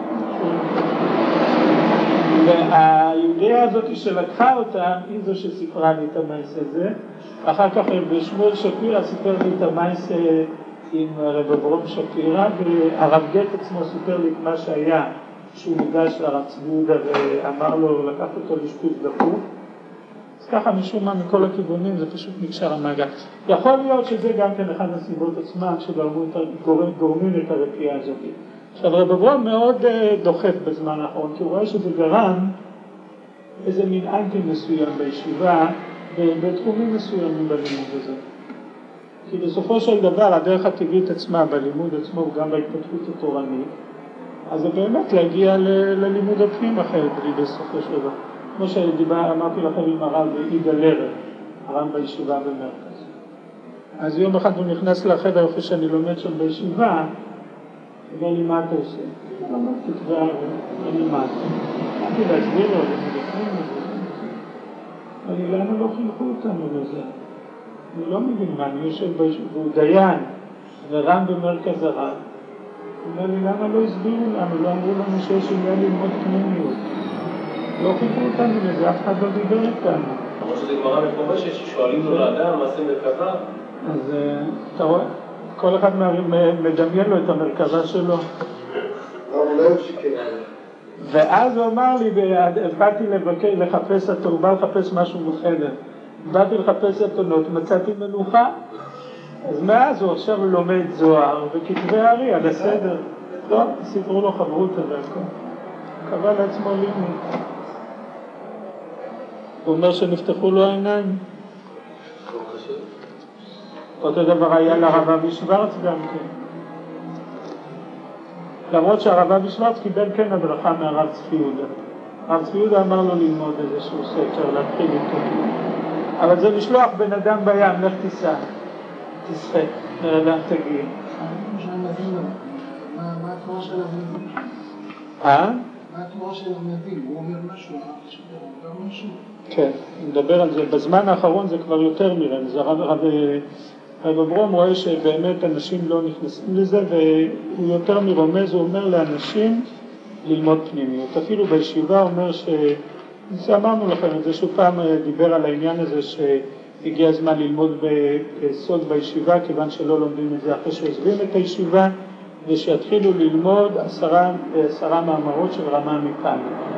והיהודיה הזאת שלקחה אותה, היא זו שסיפרה לי את המייס הזה. אחר כך בשמואל שפירא סיפר לי את המייס עם רב אברום שפירא, והרב גט עצמו סיפר לי את מה שהיה, שהוא ניגש לרב צבי יהודה ואמר לו לקח אותו לאשפוז דחוף. אז ככה משום מה מכל הכיוונים זה פשוט נקשר המעגל. יכול להיות שזה גם כן אחד הסיבות עצמם שגורמים את הרפייה הזאת. עכשיו רב אברום מאוד דוחף בזמן האחרון, כי הוא רואה שזה גרם איזה מין אנטי מסוים בישיבה, בתחומים מסוימים בלימוד הזה. כי בסופו של דבר הדרך הטבעית עצמה, בלימוד עצמו וגם בהתפתחות התורנית, אז זה באמת להגיע ל- ללימוד הפנים אחר בלי בסופו של דבר. כמו שדיבר, אמרתי לכם עם הרב יגאל לרר, הרב בישיבה במרכז. אז יום אחד הוא נכנס לחדר איפה שאני לומד שם בישיבה, ואומר לי, מה אתה עושה? אמרתי, כבר, אני מה אתה? אמרתי להסביר לו, אני מדברים על זה. אמר לי, למה לא חינכו אותנו לזה? אני לא מבין מה, אני יושב בישיבה, והוא דיין, ורם במרכז הרב. הוא אומר לי, למה לא הסבירו לנו? לא אמרו לנו שיש עניין ללמוד פנימיות. לא חינכו אותנו לזה, אף אחד לא דיבר איתנו. למרות שזה גמרא מפורשת ששואלים לו לאדם, מעשה מרכבה. אז אתה רואה? כל אחד מדמיין לו את המרכבה שלו. ואז הוא אמר לי, באתי לחפש אותו, הוא בא לחפש משהו בחדר. באתי לחפש אתונות, מצאתי מלוכה. אז מאז הוא עכשיו לומד זוהר וכתבי הארי על הסדר. לא, סיפרו לו חברותא והכל. קבע לעצמו לימוד. הוא אומר שנפתחו לו העיניים. אותו דבר היה לרב אבי שוורץ גם כן. למרות שהרב אבי שוורץ קיבל כן הדרכה מהרב צבי יהודה. הרב צבי יהודה אמר לו ללמוד איזשהו ספר, להתחיל איתו. אבל זה לשלוח בן אדם בים, לך תיסע, תשחק, נראה לאן תגיע. מה התמורה של הנביא? אה? מה התמורה של הנביא? הוא אומר משהו, הוא אומר משהו. כן, נדבר על זה. בזמן האחרון זה כבר יותר מרמז. הרב, הרב, הרב אברום רואה שבאמת אנשים לא נכנסים לזה, והוא יותר מרומז, הוא אומר לאנשים ללמוד פנימיות. אפילו בישיבה הוא אומר ש... אמרנו לכם את זה, שהוא פעם דיבר על העניין הזה שהגיע הזמן ללמוד בסוד בישיבה, כיוון שלא לומדים את זה אחרי שעוזבים את הישיבה, ושיתחילו ללמוד עשרה, עשרה מאמרות של רמה מפן.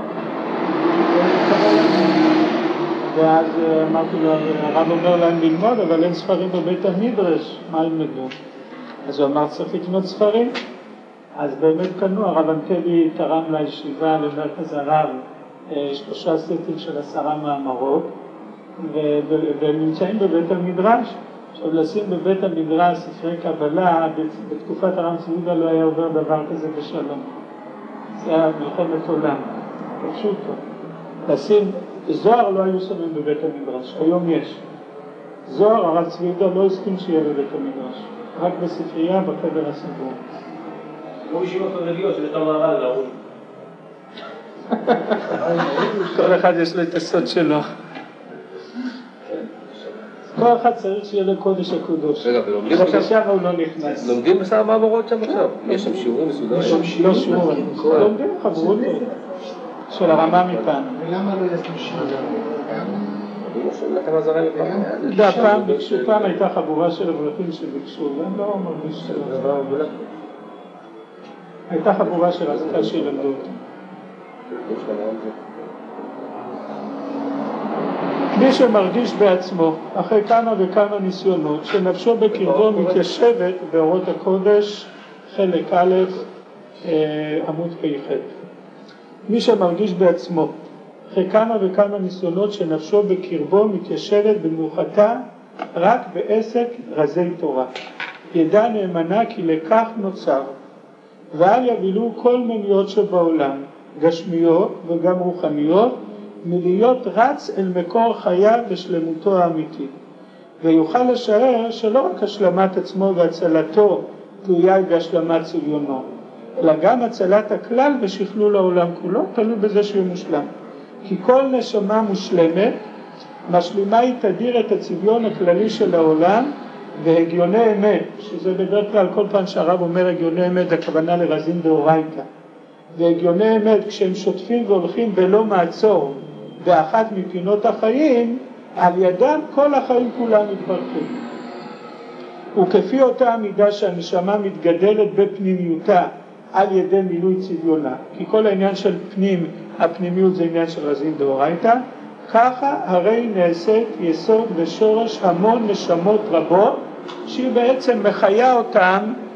ואז אמרתי לו, הרב אומר להם ללמוד, אבל אין ספרים בבית המדרש, מה ילמדו? אז הוא אמר, צריך לקנות ספרים. אז באמת קנו, הרב אנטבי תרם לישיבה למרכז הרב, שלושה סטים של עשרה מאמרות, והם נמצאים בבית המדרש. עכשיו לשים בבית המדרש ספרי קבלה, בתקופת הרב צבי יהודה לא היה עובר דבר כזה בשלום. זה היה מלחמת עולם, פשוט טוב. לשים, זוהר לא היו שמים בבית המדרש, היום יש. זוהר הרב צבי יהודה לא הסכים שיהיה בבית המדרש, רק בספרייה בחדר הסגור. כמו ישיבות חרדיות שיש להם מערל להורים. כל אחד יש לו את הסוד שלו. כל אחד צריך שיהיה לו קודש הקודש. רגע, ולומדים עכשיו? שם הוא לא נכנס. לומדים בסדר מאמרות שם עכשיו? יש שם שיעורים מסודרים? לא שיעורים. לומדים חברותא של הרמה מפן. ולמה לא יעשו שיעורים? נתן עזרה מפן. אתה יודע, פעם ביקשו, פעם הייתה חבורה של אברכים שביקשו, והם לא מרגיש שלא. הייתה חבורה של רצתה שילמדו אותם. מי שמרגיש בעצמו, אחרי כמה וכמה ניסיונות, שנפשו בקרבו מתיישבת באורות הקודש, חלק א', עמוד פ"ח. מי שמרגיש בעצמו, אחרי כמה וכמה ניסיונות, שנפשו בקרבו מתיישבת במנוחתה רק בעסק רזי תורה. ידע נאמנה כי לכך נוצר, ואל יבילו כל מניות שבעולם, גשמיות וגם רוחניות, מלהיות רץ אל מקור חייו ושלמותו האמיתית. ויוכל לשער שלא רק השלמת עצמו והצלתו תלויה בהשלמת צביונו, אלא גם הצלת הכלל ושכלול העולם כולו תלוי בזה שהוא מושלם. כי כל נשמה מושלמת משלימה היא תדיר את הצביון הכללי של העולם והגיוני אמת, שזה בדרך כלל כל פעם שהרב אומר הגיוני אמת הכוונה לרזין דאורייתא. והגיוני אמת כשהם שוטפים והולכים בלא מעצור באחת מפינות החיים, על ידם כל החיים כולם מתברכים. וכפי אותה המידה שהנשמה מתגדלת בפנימיותה על ידי מילוי צביונה, כי כל העניין של פנים, הפנימיות זה עניין של רזין דאורייתא, ככה הרי נעשית יסוד ושורש המון נשמות רבות שהיא בעצם מחיה אותם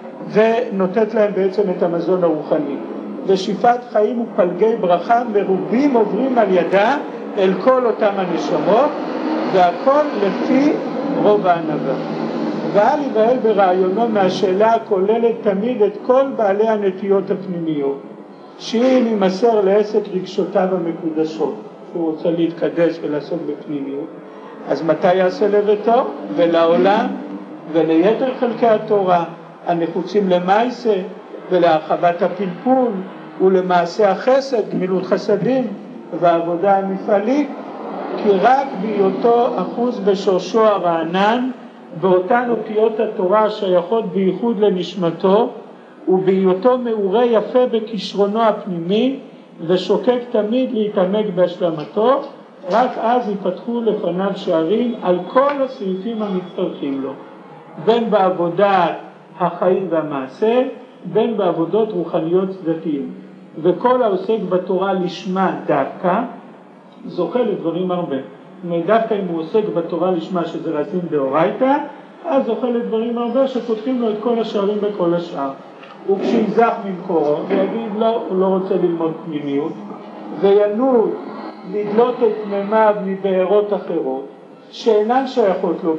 ונותנת להם בעצם את המזון הרוחני. ושפעת חיים ופלגי ברכה מרובים עוברים על ידה אל כל אותם הנשמות, והכל לפי רוב הענווה. ואל יבהל ברעיונו מהשאלה הכוללת תמיד את כל בעלי הנטיות הפנימיות, שאם יימסר לעסק רגשותיו המקודשות, שהוא רוצה להתקדש ולעסוק בפנימיות, אז מתי יעשה לביתו ולעולם וליתר חלקי התורה הנחוצים למעשה ולהרחבת הפלפול ולמעשה החסד, גמילות חסדים והעבודה המפעלית, כי רק בהיותו אחוז בשורשו הרענן באותן אותיות התורה שייכות בייחוד לנשמתו, ובהיותו מעורה יפה בכישרונו הפנימי ושוקק תמיד להתעמק בהשלמתו, רק אז ייפתחו לפניו שערים על כל הסעיפים המצטרכים לו, בין בעבודת החיים והמעשה, בין בעבודות רוחניות צדדיים. וכל העוסק בתורה לשמה דווקא זוכה לדברים הרבה. דווקא אם הוא עוסק בתורה לשמה שזה רזין דאורייתא, אז זוכה לדברים הרבה שפותחים לו את כל השערים בכל השאר. וכשיזך ממקורו ויגיד לא, הוא לא רוצה ללמוד פנימיות, וינוד לדלות את מימיו מבארות אחרות שאינן שייכות לו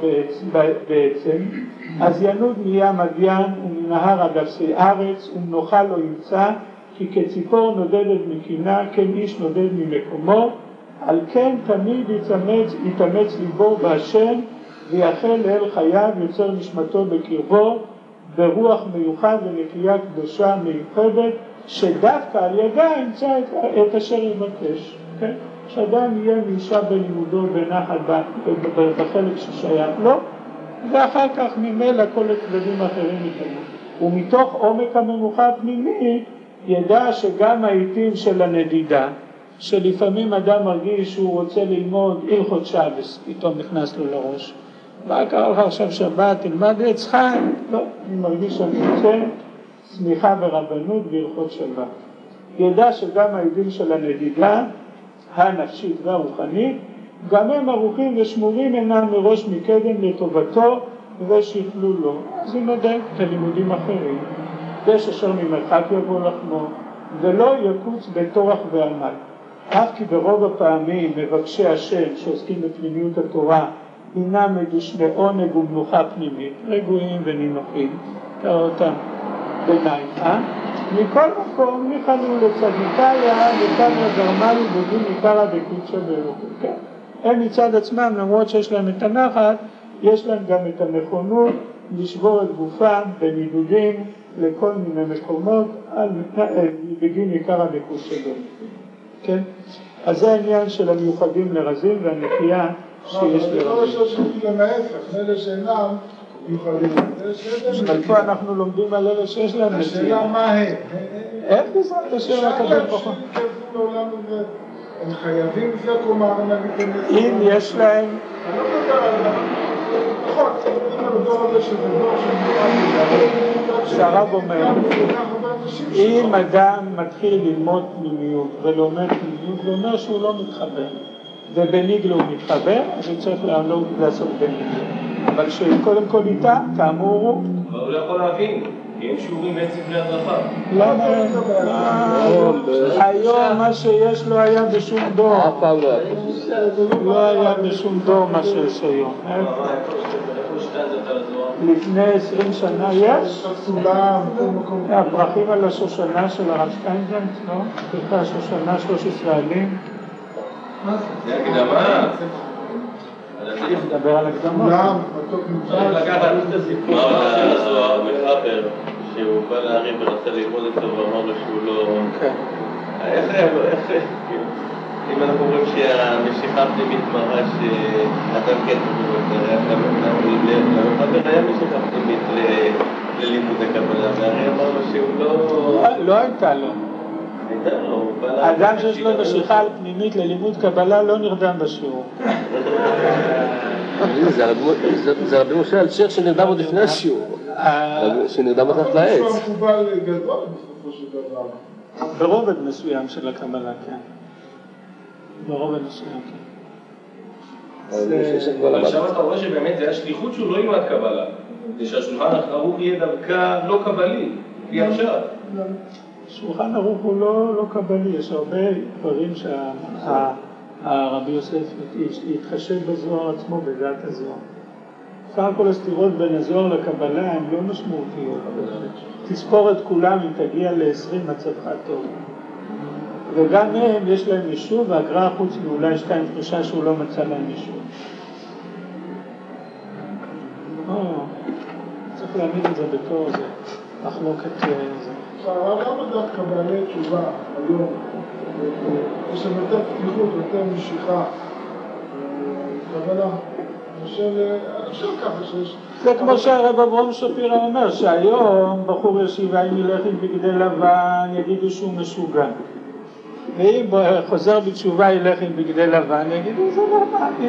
בעצם, אז ינוד מים עד ים ומנהר עד אפסי ארץ ומנוחה לא ימצא, כי כציפור נודדת מקינה כן איש נודד ממקומו. על כן תמיד יתאמץ, יתאמץ ליבו בהשם ויחל לאל חייו יוצר נשמתו בקרבו ברוח מיוחד ונקייה קדושה מיוחדת שדווקא על ידה ימצא את, את אשר יבקש. כן? שאדם יהיה מישה בלימודו בנחת בחלק ששייך לו, ואחר כך ממילא כל הצדדים האחרים יתנו. ומתוך עומק המנוחה הפנימית ידע שגם העיתים של הנדידה, שלפעמים אדם מרגיש שהוא רוצה ללמוד הלכות שבס, פתאום נכנס לו לראש. מה קרה לך עכשיו שבת, תלמד עץ חיים? לא, אני מרגיש שאני רוצה סמיכה ורבנות בהלכות שבת. ידע שגם העיתים של הנדידה, הנפשית והרוחנית, גם הם ערוכים ושמורים אינם מראש מקדם לטובתו ושיכלו לו. אז הוא נודד את הלימודים אחרים, יש אשר ממרחק יבוא לחמו, ולא יקוץ בטורח ועמל. אף כי ברוב הפעמים מבקשי השם שעוסקים בפנימיות התורה הינם מדושני עונג ומנוחה פנימית, רגועים ונינוחים, תראה אותם ביניים, אה? מכל מקום ניחנו לצדיקיה וקרא גרמלו בגין עיקר הדקודשא באלוקות. כן? הם מצד עצמם, למרות שיש להם את הנחת, יש להם גם את הנכונות לשבור את גופם בנידודים לכל מיני מקומות על בגין עיקר הדקודשא באלוקות. כן? אז זה העניין של המיוחדים לרזים והנקייה שיש לרזים. לא חושב שכאילו להפך, אלה שאינם מיוחדים. אבל פה אנחנו לומדים על אלה שיש להם נקייה. השאלה מה הם? איך בעזרת השם הקדוש ברוך הוא? הם חייבים זה כלומר, אם יש להם... אני לא מדבר על זה. נכון, אני מדבר על זה שזה דור של... שהרב אומר, אם אדם מתחיל ללמוד פנימיות ולומד פנימיות, זה אומר שהוא לא מתחבר. ובניגלה הוא מתחבר, אז הוא צריך לעשות בניגלה. אבל שקודם כל איתה, כאמור הוא... אבל הוא לא יכול להבין, כי הם שיעורים בעצם בלי הדרכה. למה? היום מה שיש לא היה בשום דור. אף פעם לא היה. לא היה בשום דור מה שיש היום. לפני עשרים שנה יש? הפרחים על השושנה של הרב שטיינזלץ, לא? פרחי השושנה שלוש עשרה עלים. זה הקדמה. צריך לדבר על הקדמות. צריך לקחת את הסיפור על הזוהר מחבר, שהוא בא להרים ורצה ללמוד את זה ואמר לו שהוא לא... איך, איך, אם אנחנו אומרים שהמשיכה הפנימית מראה שאדם כן למחבר היה משיכה פנימית ללימוד הקבלה, והרי אמר לו שהוא לא... לא הייתה לו. הייתה לו. האדם שיש לו משיכה פנימית ללימוד קבלה לא נרדם בשיעור. זה רבי משה אלשיך שנרדם עוד לפני השיעור, שנרדם מתחת לעץ. הוא מקובל גדול בסופו של דבר. ברובד מסוים של הקבלה, כן. ברובד מסוים, כן. עכשיו אתה רואה שבאמת זה השליחות שהוא לא ילמד קבלה, זה שהשולחן ערוך יהיה דווקא לא קבלי, כפי עכשיו. שולחן ערוך הוא לא קבלי, יש הרבה דברים שהרבי יוסף יתחשב בזוהר עצמו, בדעת הזוהר. סך הכל הסתירות בין הזוהר לקבלה הן לא משמעותיות. תספור את כולם אם תגיע ל-עשרים מצבך טוב. וגם מהם יש להם יישוב, והגר"א חוץ מאולי שתיים שלושה שהוא לא מצא להם יישוב. צריך להעמיד את זה בתור זה, מחלוקת זה. הרב למה דווקא בעלי תשובה היום, יש שם יותר פתיחות, יותר משיכה, קבלה, אני חושב ככה שיש... זה כמו שהרב אברהם שפירא אומר, שהיום בחור ישיבה אם ילך עם בגדי לבן יגידו שהוא משוגע. ואם חוזר בתשובה ילך עם בגדי לבן יגידו זה נורמלי.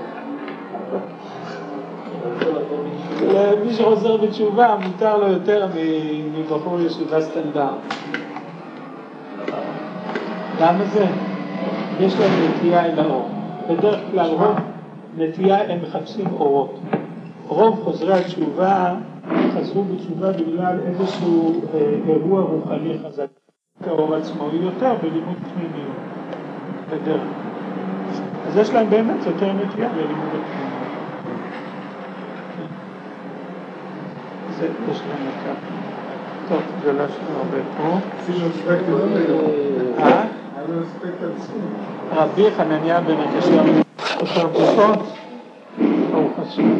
מי שחוזר בתשובה מותר לו יותר מבחור ישיבה סטנדרט. למה זה? יש להם נטייה אל האור. בדרך כלל רוב נטייה הם מחפשים אורות. רוב חוזרי התשובה חזרו בתשובה בגלל איזשהו אירוע רוחני חזק. כאור עצמו היא יותר בלימוד פנימיות. בדרך. אז יש להם באמת יותר נטייה ללימוד הפנימיות. זה יש להם יותר. טוב, זה לא שם הרבה פה. עשינו אספקט על אה? היה אספקט על עצמי. רבי חנניה בן עקשיא יותר ברכות. ברוך השם.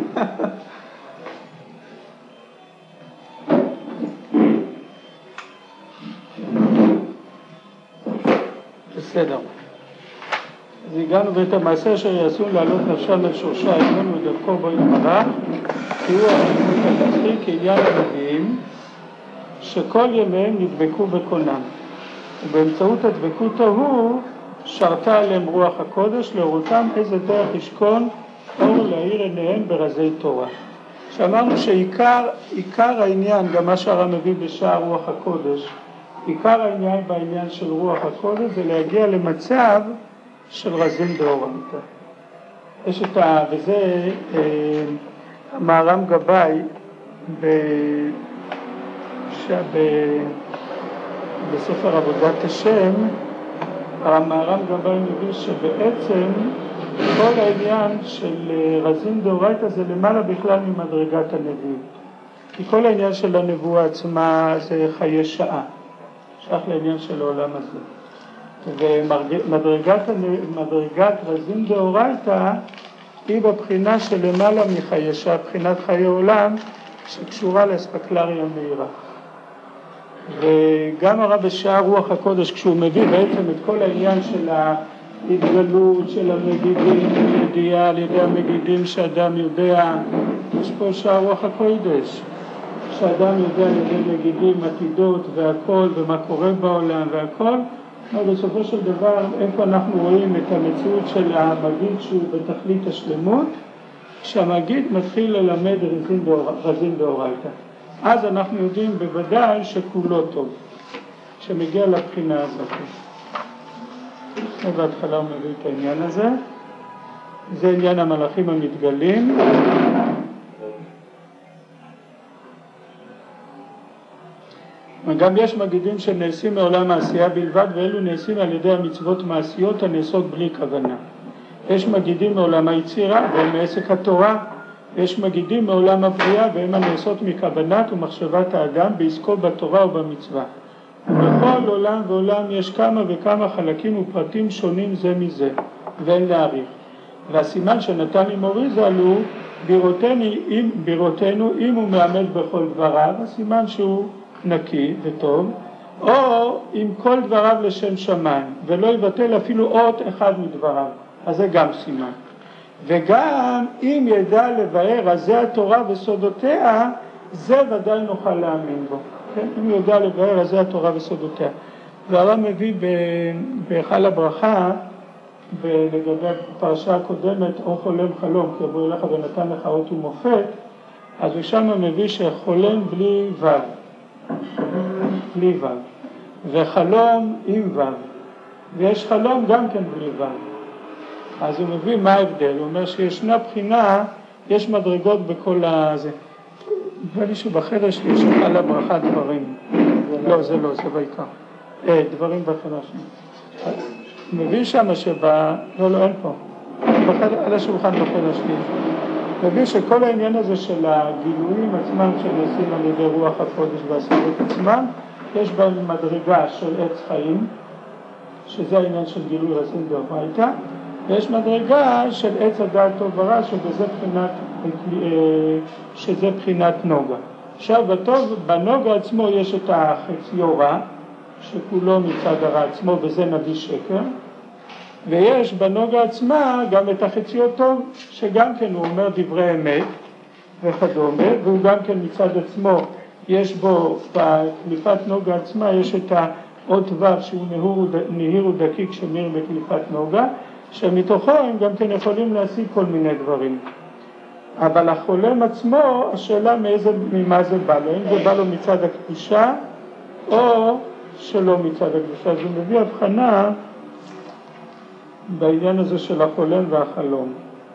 בסדר. אז הגענו בית המעשה אשר יעשו לעלות נפשם על שורשה העליון ודרכו בו ימרא, כי הוא הלימוד הנצחי כעניין הנביאים, שכל ימיהם נדבקו בקונם. ובאמצעות הדבקות ההוא שרתה עליהם רוח הקודש להורותם איזה דרך ישכון אור להאיר עיניהם ברזי תורה. שאמרנו שעיקר עיקר העניין, גם מה שהר"ן מביא בשער רוח הקודש, עיקר העניין בעניין של רוח הקודש זה להגיע למצב של רזים דאורייתא. יש את ה... וזה אה, המהר"ם גבאי ב... שב... בספר עבודת השם, המהר"ם גבאי מביא שבעצם כל העניין של רזים דאורייתא זה למעלה בכלל ממדרגת הנביאים. כי כל העניין של הנבואה עצמה זה חיי שעה, שייך לעניין של העולם הזה. ומדרגת מדרגת רזים דאורייתא היא בבחינה של למעלה מחיי שעה, בחינת חיי עולם שקשורה לאספקלריה מהירה. וגם הרב בשער רוח הקודש כשהוא מביא בעצם את כל העניין של ההתגלות של המגידים, ידיעה על ידי המגידים שאדם יודע, יש פה שער רוח הקודש, שאדם יודע על ידי מגידים עתידות והכל ומה קורה בעולם והכל, אבל בסופו של דבר איפה אנחנו רואים את המציאות של המגיד שהוא בתכלית השלמות, כשהמגיד מתחיל ללמד רזים דאורייתא. אז אנחנו יודעים בוודאי שכולו טוב, שמגיע לבחינה הזאת. בהתחלה הוא מביא את העניין הזה. זה עניין המלאכים המתגלים. וגם יש מגידים שנעשים מעולם העשייה בלבד, ואלו נעשים על ידי המצוות מעשיות הנעשות בלי כוונה. יש מגידים מעולם היצירה, והם מעסק התורה. יש מגידים מעולם הבריאה, והם הנעשות מכוונת ומחשבת האדם בעסקו בתורה ובמצווה. בכל עולם ועולם יש כמה וכמה חלקים ופרטים שונים זה מזה, ואין להעריך. והסימן שנתן לי מורי ז"ל הוא בראותנו אם, בראותנו אם הוא מאמת בכל דבריו, הסימן שהוא נקי וטוב, או עם כל דבריו לשם שמיים, ולא יבטל אפילו אות אחד מדבריו, אז זה גם סימן. וגם אם ידע לבאר הזה התורה וסודותיה, זה ודאי נוכל להאמין בו. כן? אם ידע לבאר הזה התורה וסודותיה. והרב מביא בהיכל הברכה, לגבי הפרשה הקודמת, או חולם חלום, כי יבוא אליך ונתן לך אות ומופת, אז הוא שם מביא שחולם בלי ו', בלי ו', וחלום עם ו', ויש חלום גם כן בלי ו'. אז הוא מביא מה ההבדל, הוא אומר שישנה בחינה, יש מדרגות בכל הזה. נדמה לי שבחדר שלי יש על הברכה דברים. לא, זה לא, זה בעיקר. דברים בחדר שלי. הוא מביא שם שבא, לא, לא, אין פה. בחדר, על השולחן בחדר שלי. הוא מביא שכל העניין הזה של הגילויים עצמם שנעשים על ידי רוח הקודש והסביבות עצמם, יש בהם מדרגה של עץ חיים, שזה העניין של גילוי רסין דאורייתא, ויש מדרגה של עץ הדעת טוב ורע, שזה בחינת, שזה בחינת נוגה. עכשיו בטוב, בנוגה עצמו יש את החציו רע, שכולו מצד הרע עצמו, וזה נביא שקר, ויש בנוגה עצמה גם את החציו טוב, שגם כן הוא אומר דברי אמת וכדומה, והוא גם כן מצד עצמו, יש בו, בקליפת נוגה עצמה, יש את האות ו' שהוא נהיר ודקיק שמיר בקליפת נוגה, שמתוכו הם גם כן יכולים להשיג כל מיני דברים. אבל החולם עצמו, השאלה מאיזה, ממה זה בא לו, אם זה בא לו מצד הקדושה, או שלא מצד הקדושה. אז הוא מביא הבחנה בעניין הזה של החולם והחלום.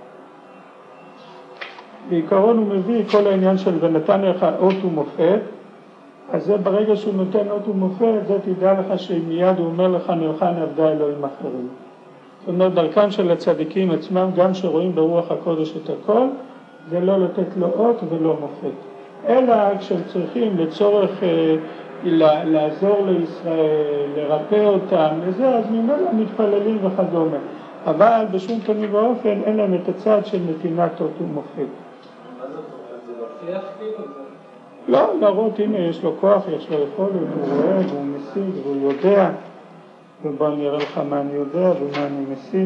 בעיקרון הוא מביא כל העניין של ונתן לך אות ומופת, אז זה ברגע שהוא נותן אות ומופת, זה תדע לך שמיד הוא אומר לך נלכה נעבדה אלוהים אחרים. זאת אומרת, דרכם של הצדיקים עצמם, גם שרואים ברוח הקודש את הכל, זה לא לתת לו אות ולא מופת. אלא כשהם צריכים לצורך אה, לעזור לישראל, לרפא אותם, לזה, אז ממילא מתפללים וכדומה. אבל בשום פנים ואופן אין להם את הצד של נתינת אות ומופת. מה זאת אומרת? זה מוכיח כאילו? לא, להראות, הנה יש לו כוח, יש לו יכולת, הוא רואה והוא משיג והוא יודע, ובוא אני אראה לך מה אני יודע ומה אני משיג.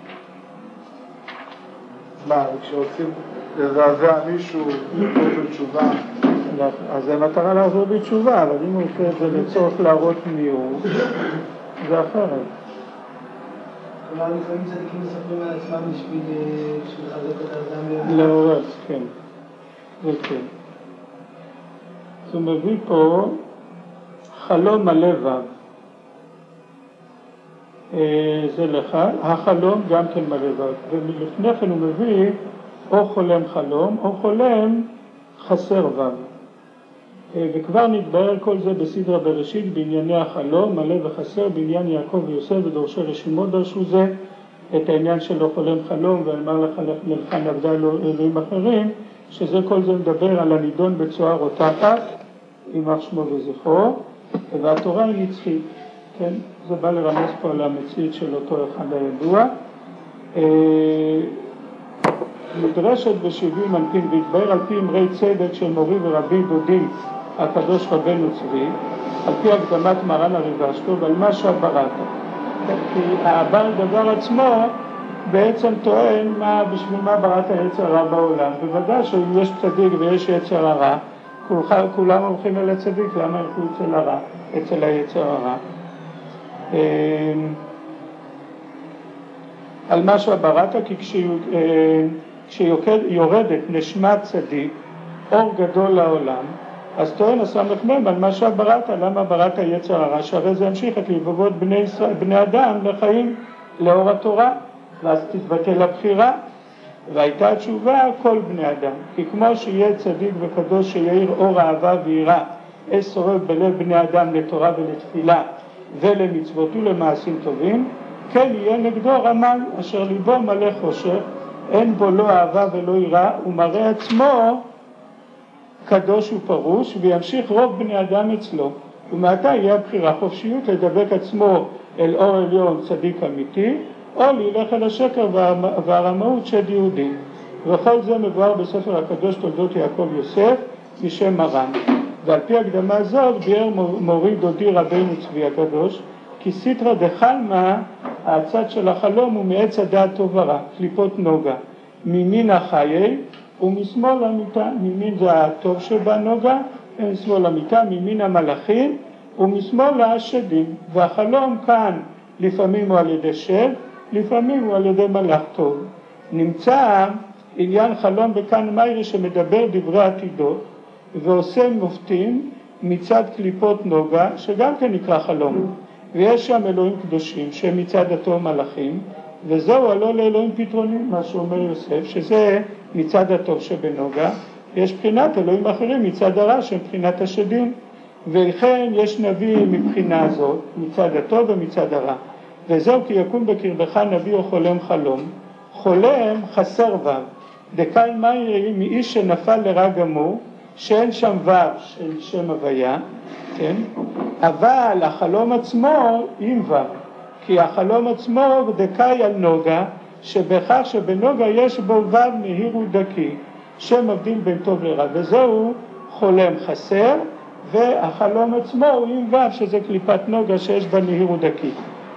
מה, כשרוצים לזעזע מישהו, לחזור בתשובה? אז זה מטרה לחזור בתשובה, אבל אם הוא עושה את זה לצורך להראות מי הוא, זה אחרת. כלומר, לפעמים צדיקים מספרים על עצמם בשביל לחזק את האדם להורס, כן. זה כן. אז הוא מביא פה חלום מלא ו'. זה לך, החלום גם כן מלא ו'. ולפני כן הוא מביא או חולם חלום או חולם חסר ו'. וכבר נתבהר כל זה בסדרה בראשית בענייני החלום מלא וחסר, בעניין יעקב ויוסף ודורשי רשימות דרשו זה, את העניין שלו חולם חלום ואמר לך לך נעבדה אלוהים אחרים, שזה כל זה מדבר על הנידון בצוהר או תחת, יימח שמו וזכרו, והתורה היא נצחית, כן? זה בא לרמז פה על המציאות של אותו אחד הידוע. נדרשת בשבעים אלפים והתבהר על פי אמרי צדק של מורי ורבי דודי הקדוש רבנו צבי, על פי הקדמת מרן הריבשתו ועל מה שבראת. כי הבעל דבר עצמו בעצם טוען מה, בשביל מה בראת היצר הרע בעולם. בוודאי שאם יש צדיק ויש יצר הרע, כולם הולכים אל הצדיק, למה ילכו אצל הרע, אצל היצר הרע? על מה שבראת, כי כשיורדת נשמת צדיק, אור גדול לעולם, אז טוען הסמך מם על מה שבראת, למה בראת יצר הרע, שהרי זה ימשיך את לבבות בני, ישראל, בני אדם לחיים לאור התורה, ואז תתבטל הבחירה, והייתה תשובה כל בני אדם, כי כמו שיהיה צדיק וקדוש שיעיר אור אהבה ויראה, אש שורף בלב בני אדם לתורה ולתפילה ולמצוות ולמעשים טובים, כן יהיה נגדו רמל אשר ליבו מלא חושך, אין בו לא אהבה ולא יראה, ומראה עצמו קדוש ופרוש, וימשיך רוב בני אדם אצלו, ומעתה יהיה הבחירה חופשיות לדבק עצמו אל אור עליון צדיק אמיתי, או להילך אל השקר והרמאות של יהודי. וכל זה מבואר בספר הקדוש תולדות יעקב יוסף משם מרן. ועל פי הקדמה זאת ביאר מורי דודי רבינו צבי הקדוש, כי סיטרא דחלמא, הצד של החלום הוא מעץ הדעת טוב ורע, קליפות נוגה, ממין החיי ומשמאל המיטה, ממין זה הטוב שבה נוגה, ומשמאל המיטה, ממין המלאכים ומשמאל השדים. והחלום כאן לפעמים הוא על ידי שד, לפעמים הוא על ידי מלאך טוב. נמצא עניין חלום בכאן מיירי שמדבר דברי עתידות ועושה מופתים מצד קליפות נוגה, שגם כן נקרא חלום. ויש שם אלוהים קדושים שהם מצד הטוב מלאכים, וזהו הלא לאלוהים פתרונים, מה שאומר יוסף, שזה מצד הטוב שבנוגה. יש בחינת אלוהים אחרים מצד הרע שהם בחינת השדים, ולכן יש נביא מבחינה הזאת, מצד הטוב ומצד הרע. וזהו כי יקום בקרבך נביא או חולם חלום. חולם חסר וו, דקאי מאירי מאיש שנפל לרע גמור, שאין שם וו של שם הוויה, כן? אבל החלום עצמו עם וו, כי החלום עצמו דקאי על נוגה, שבכך שבנוגה יש בו וו נהיר ודקי, שמבדיל בין טוב לרע, וזהו חולם חסר, והחלום עצמו הוא עם וו, שזה קליפת נוגה שיש בה נהיר ודקי.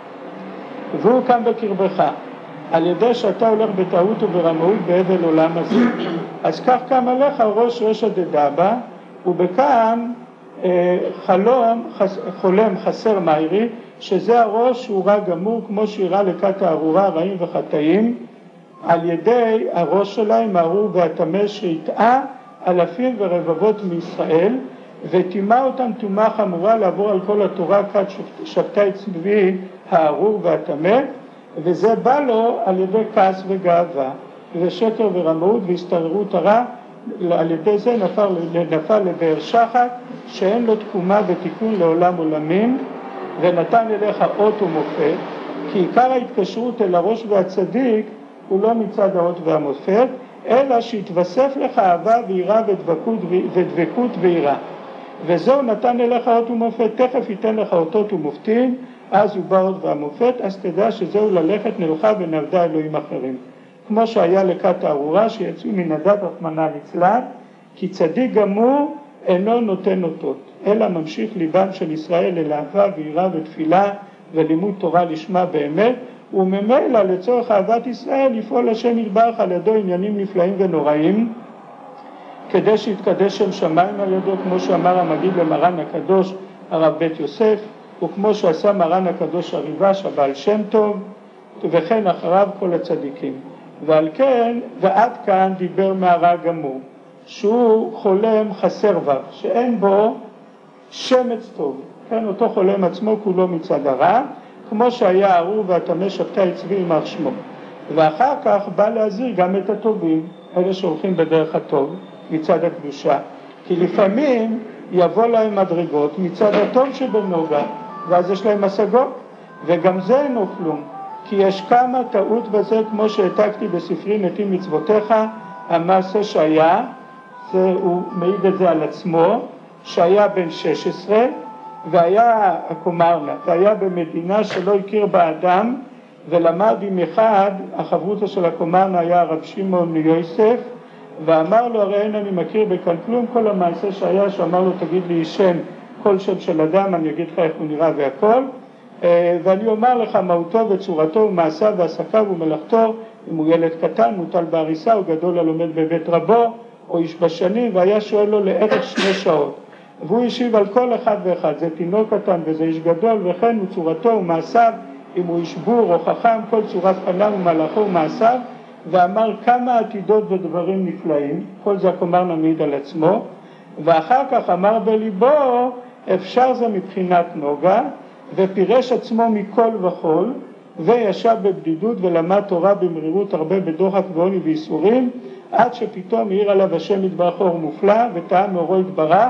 והוא קם בקרבך, על ידי שאתה הולך בטעות וברמאות באבל עולם הזה. אז כך קם עליך ראש רשע דדבה, ובכאן אה, חלום, חס, חולם חסר מיירי, שזה הראש שהוא רע גמור, כמו שירה לכת הארורה, רעים וחטאים, על ידי הראש שלהם, הארור והטמא שהטעה אלפים ורבבות מישראל, וטימה אותם תומה חמורה לעבור על כל התורה כת שבתה צבי הארור והטמא, וזה בא לו על ידי כעס וגאווה ושקר ורמאות והסתררות הרע. על ידי זה נפל, נפל לבאר שחת שאין לו תקומה ותיקון לעולם עולמים, ונתן אליך אות ומופת, כי עיקר ההתקשרות אל הראש והצדיק הוא לא מצד האות והמופת, אלא שהתווסף לך אהבה ויראה ודבקות, ודבקות ויראה. וזהו נתן אליך אות ומופת, תכף ייתן לך אותות ומופתים, אז הוא בא אות והמופת, אז תדע שזהו ללכת נלכה ונעבדה אלוהים אחרים. כמו שהיה לכת הארורה שיצאו מן הדת רחמנא ליצלן, כי צדיק גמור אינו נותן אותות, אלא ממשיך ליבם של ישראל אל אהבה ויראה ותפילה ולימוד תורה לשמה באמת, וממילא לצורך אהבת ישראל לפעול השם יתברך על ידו עניינים נפלאים ונוראים, כדי שיתקדש שם שמיים על ידו, כמו שאמר המגיד למרן הקדוש הרב בית יוסף, וכמו שעשה מרן הקדוש הריבש הבעל שם טוב, וכן אחריו כל הצדיקים. ועל כן, ועד כאן דיבר מהרע גמור, שהוא חולם חסר וו, שאין בו שמץ טוב, כן, אותו חולם עצמו כולו מצד הרע, כמו שהיה ארור והטמא שבתה צבי יימח שמו. ואחר כך בא להזהיר גם את הטובים, אלה שהולכים בדרך הטוב, מצד הקדושה, כי לפעמים יבוא להם מדרגות מצד הטוב שבנוגה, ואז יש להם השגות, וגם זה אינו כלום, כי יש כמה טעות בזה, כמו שהעתקתי בספרי נתים מצוותיך, המעשה שהיה, זה, הוא מעיד את זה על עצמו, שהיה בן שש עשרה, והיה הקומרנה, והיה במדינה שלא הכיר באדם, ולמד עם אחד, החברותא של הקומרנה היה הרב שמעון מיוסף, ואמר לו, הרי אין אני מכיר בכאן כלום, כל המעשה שהיה, שאמר לו, תגיד לי שם, כל שם של אדם, אני אגיד לך איך הוא נראה והכל, ואני אומר לך מהותו וצורתו ומעשיו ועסקיו ומלאכתו, אם הוא ילד קטן, מוטל בהריסה, הוא גדול הלומד בבית רבו, או איש בשנים, והיה שואל לו לערך שני שעות. והוא השיב על כל אחד ואחד, זה תינוק קטן וזה איש גדול, וכן הוא צורתו ומעשיו, אם הוא איש בור או חכם, כל צורת פניו ומלאכו ומעשיו, ואמר כמה עתידות ודברים נפלאים, כל זה הקומרנה מעיד על עצמו, ואחר כך אמר בליבו, אפשר זה מבחינת נוגה, ופירש עצמו מכל וכל, וישב בבדידות ולמד תורה במרירות הרבה בדוחק ועוני ואיסורים, עד שפתאום העיר עליו השם יתברך אור מופלא, וטעם מאורו יתברך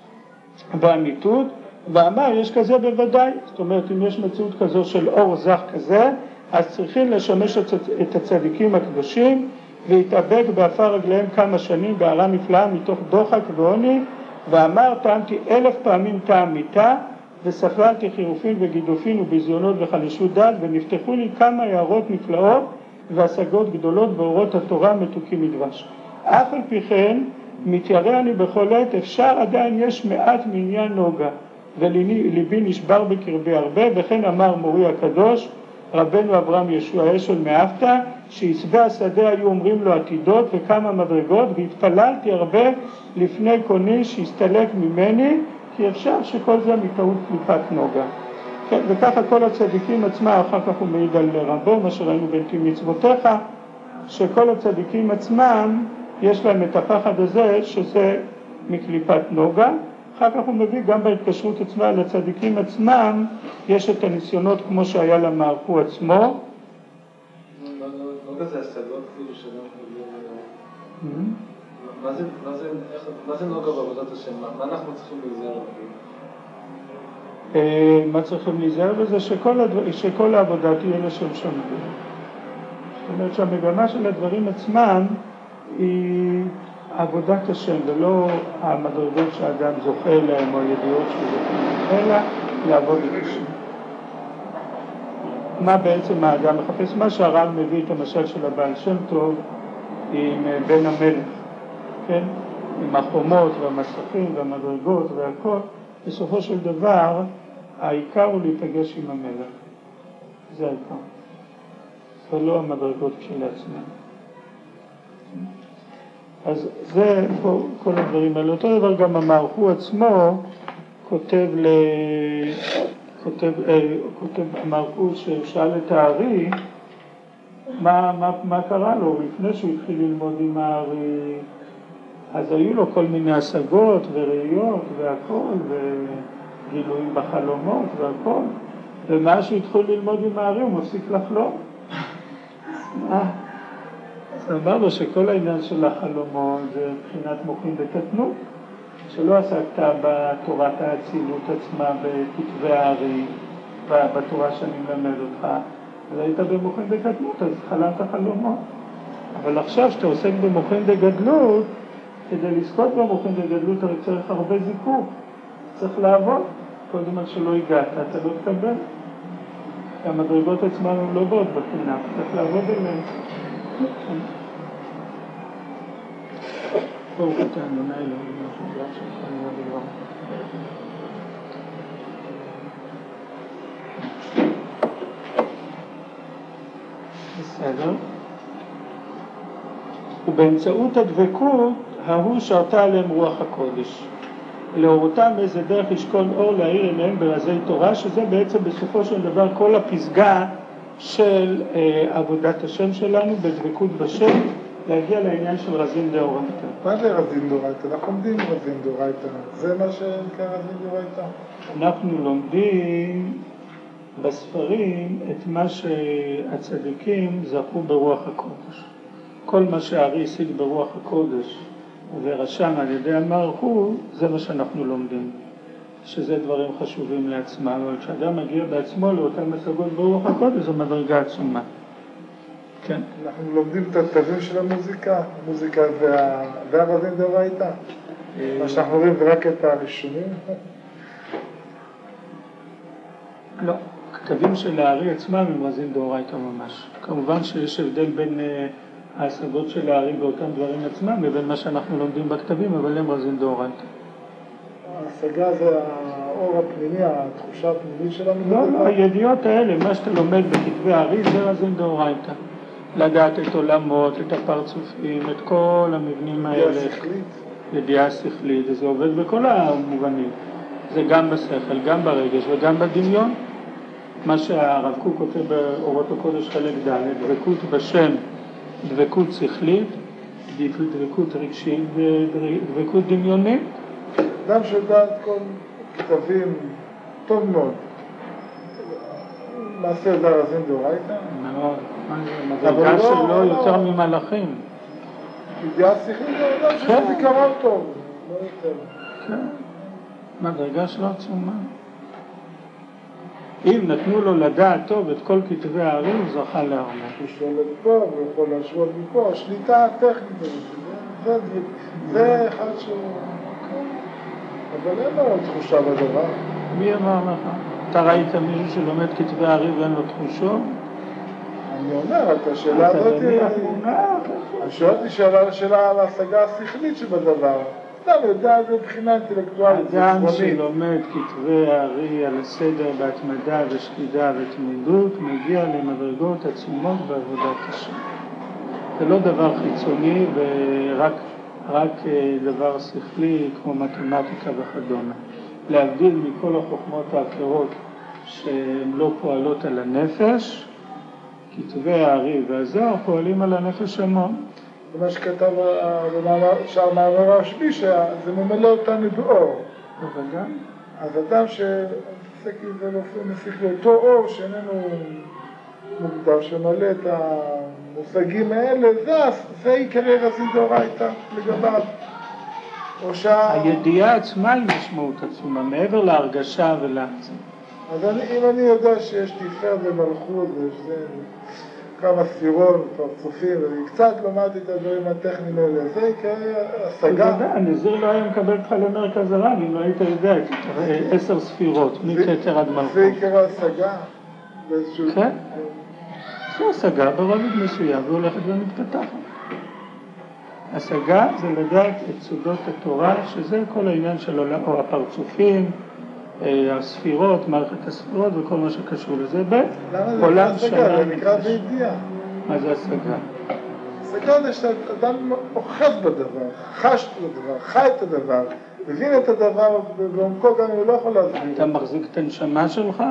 באמיתות, ואמר יש כזה בוודאי, זאת אומרת אם יש מציאות כזו של אור זך כזה, אז צריכים לשמש את הצדיקים הקדושים, והתאבק באפר רגליהם כמה שנים בהערה נפלאה מתוך דוחק ועוני, ואמר טעמתי אלף פעמים טעם מיתה, וספלתי חירופין וגידופין וביזיונות וחלישות דעת, ונפתחו לי כמה הערות נפלאות והשגות גדולות באורות התורה מתוקים מדבש. אף על פי כן, מתיירא אני בכל עת, אפשר עדיין יש מעט מעניין נוגה, וליבי נשבר בקרבי הרבה, וכן אמר מורי הקדוש, רבנו אברהם ישוע אשל מאפתא, שיצבי השדה היו אומרים לו עתידות וכמה מדרגות, והתפללתי הרבה לפני קוני שיסתלק ממני, כי אפשר שכל זה מטעות קליפת נוגה. כן, וככה כל הצדיקים עצמם, אחר כך הוא מעיד על רבו, מה שראינו בנתיב מצוותיך, שכל הצדיקים עצמם יש להם את הפחד הזה שזה מקליפת נוגה. אחר כך הוא מביא גם בהתקשרות עצמה לצדיקים עצמם, יש את הניסיונות כמו שהיה למערכו עצמו. נוגה זה השגות כאילו שלא מה זה נוגה בעבודת השם? מה אנחנו צריכים להיזהר בזה? מה צריכים להיזהר בזה? שכל העבודה תהיה לשם שמיים. זאת אומרת שהמגמה של הדברים עצמם היא עבודת השם, ולא המדרגות שהאדם זוכה להם או הידיעות שהוא זוכה להם, אלא לעבוד את השם. מה בעצם האדם מחפש? מה שהרב מביא את המשל של הבעל שם טוב עם בן המלך, כן? עם החומות והמסכים והמדרגות והכל, בסופו של דבר העיקר הוא להיפגש עם המלך. זה העיקר. ולא המדרגות כשלעצמם. אז זה פה, כל הדברים האלה. אותו דבר גם המערכו עצמו כותב ל... כותב, אה, כותב המערכו ששאל את הארי מה, מה, מה קרה לו לפני שהוא התחיל ללמוד עם הארי. אז היו לו כל מיני השגות וראיות והכל וגילויים בחלומות והכל, ומה שהוא התחיל ללמוד עם הארי הוא מפסיק לחלום. אז אמר לו שכל העניין של החלומות זה מבחינת מוחין בקטנות, שלא עסקת בתורת האצילות עצמה בכתבי הארי, בתורה שאני מלמד אותך, אז היית במוחין בקטנות, אז חלמת חלומות. אבל עכשיו שאתה עוסק במוחין בגדלות, כדי לזכות במוחין בגדלות הרי צריך הרבה זיכוך, צריך לעבוד. כל זמן שלא הגעת, אתה לא תקבל. המדרגות עצמן הן לא באות בחינה, צריך לעבוד עליהן. ברוך אתה אדוני אלוהינו מלך העולם והארץ. בסדר. ובאמצעות הדבקות ההוא שרתה עליהם רוח הקודש. להורותם איזה דרך ישכון אור להאיר עיניהם ברזי תורה, שזה בעצם בסופו של דבר כל הפסגה של אה, עבודת השם שלנו, בדבקות בשם, להגיע לעניין של רזין דאורייתא. מה זה רזין דאורייתא? אנחנו לומדים רזין דאורייתא. זה מה שנקרא רזין דאורייתא? אנחנו לומדים בספרים את מה שהצדיקים זכו ברוח הקודש. כל מה שהארי השיג ברוח הקודש ורשם על ידי המערכו, זה מה שאנחנו לומדים. שזה דברים חשובים לעצמם, אבל כשאדם מגיע בעצמו לאותן השגות ברוח הקודש, זו מדרגה עצומה. כן. אנחנו לומדים את התווים של המוזיקה, המוזיקה וה... והרזין דאורייתא. מה שאנחנו רואים זה רק את הראשונים. לא, הכתבים של הארי עצמם הם רזין דאורייתא ממש. כמובן שיש הבדל בין ההשגות של הארי באותם דברים עצמם לבין מה שאנחנו לומדים בכתבים, אבל הם רזין דאורייתא. ההשגה זה האור הפנימי, התחושה הפנימית שלנו? לא, לא, הידיעות האלה, מה שאתה לומד בכתבי הארי זה רזין דאורייתא. לדעת את עולמות, את הפרצופים, את כל המבנים האלה. ידיעה שכלית. ידיעה שכלית, זה עובד בכל המובנים. זה גם בשכל, גם ברגש וגם בדמיון. מה שהרב קוק כותב באורות הקודש חלק ד', דבקות בשם, דבקות שכלית, דבקות רגשית ודבקות דמיונית. אדם שיודע את כל כתבים טוב מאוד. מעשה ידע רזין דאורייתא? מאוד. מדרגה שלו יותר ממלאכים. ידיעה שכלית זה אדם שיש זיכרון טוב. לא יותר. כן. מדרגה שלו עצומה. אם נתנו לו לדעת טוב את כל כתבי הארי, הוא זכה להרבה. הוא שולט פה, הוא יכול להשוות מפה, שליטה טכנית. זה אחד שהוא... אבל אין לו תחושה בדבר. מי אמר לך? אתה ראית מישהו שלומד כתבי הארי ואין לו תחושו? אני אומר, את השאלה הזאת, אני שואלתי שאלה על ההשגה השכלית שבדבר. אדם יודע זה מבחינה אינטלקטואלית. אדם שלומד כתבי הארי על הסדר בהתמדה ושקידה ותמידות מגיע למדרגות עצומות בעבודת השם. זה לא דבר חיצוני ורק רק דבר שכלי כמו מתמטיקה וכדומה. להבדיל מכל החוכמות האחרות שהן לא פועלות על הנפש, כתבי הארי והזוהר פועלים על הנפש המון. זה מה שכתב שהמאמר הרשב"י, שזה ממלא אותנו באור. בוודאי. אז אדם שמתעסק עם זה מסיך לאותו אור שאיננו מוגדר, שמלא את המושגים האלה, זה, זה עיקרי רזין דאורייתא לגביו. שה... הידיעה עצמה היא משמעות עצומה, מעבר להרגשה ולעצם. אז אני, אם אני יודע שיש תפארת ומלכות ויש כמה ספירות ופרצופים, ואני קצת למדתי את הדברים הטכניים האלה, זה עיקרי השגה. אתה יודע, הנזיר לא היה מקבל אותך למרכז הרב, אם לא היית יודע, עשר ספירות, מכתר עד מלכות. זה עיקרי השגה? כן, זה השגה ברובד מסוים, והולכת ומתפתחת. השגה זה לדעת את סודות התורה, שזה כל העניין של עולם, או הפרצופים, הספירות, מערכת הספירות וכל מה שקשור לזה. למה זה נקרא השגה? זה נקרא בידיעה. מה זה השגה? השגה זה שאדם אוחז בדבר, חש את הדבר, חי את הדבר, מבין את הדבר, ובעומקו גם הוא לא יכול להסביר. אתה מחזיק את הנשמה שלך?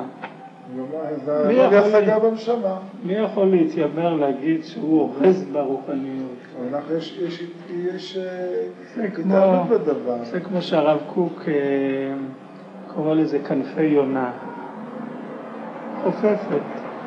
זה השגה בנשמה. מי יכול להתיימר להגיד שהוא אוחז ברוחניות? יש התעלות בדבר. זה כמו שהרב קוק קורא לזה כנפי יונה. חופפת.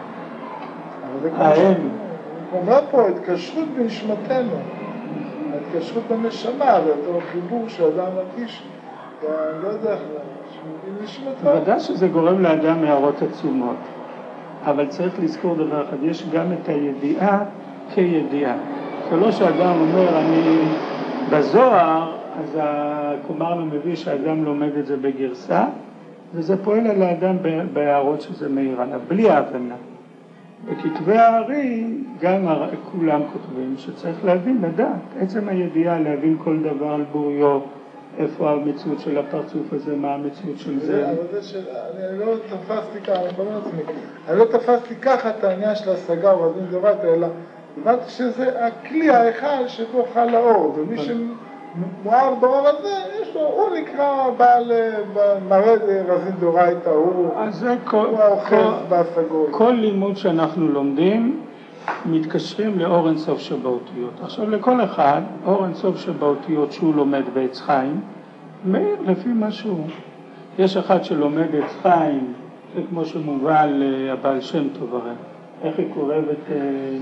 האם. הוא אומר פה, התקשרות בנשמתנו. ההתקשרות בנשמה, ואותו חיבור שאדם מרגיש, אני לא יודע איך זה. ודאי שזה גורם לאדם הערות עצומות. אבל צריך לזכור דבר אחד, יש גם את הידיעה כידיעה. זה לא שאדם אומר, אני בזוהר, אז הקומרנו מביא שהאדם לומד את זה בגרסה, וזה פועל על האדם בהערות שזה מאיר עליו, בלי ההבנה. בכתבי הארי גם כולם כותבים שצריך להבין, לדעת, עצם הידיעה להבין כל דבר על בוריו, איפה המציאות של הפרצוף הזה, מה המציאות של זה. אבל זה של, אני לא תפסתי ככה, אני חושב לעצמי, אני לא תפסתי ככה את העניין של השגה או רזין דאורייתא, אלא הבנתי שזה הכלי האחד שבו חל האור, ומי שמואר באור הזה, יש לו, הוא נקרא בעל מרד רזין דאורייתא, הוא האוחז בהשגות. כל לימוד שאנחנו לומדים, מתקשרים לאור אינסוף שבאותיות. עכשיו לכל אחד, אור אינסוף שבאותיות שהוא לומד בעץ חיים, מאיר לפי משהו. יש אחד שלומד עץ חיים, זה כמו שמובא על הבעל שם טוב הרי. איך היא קורבת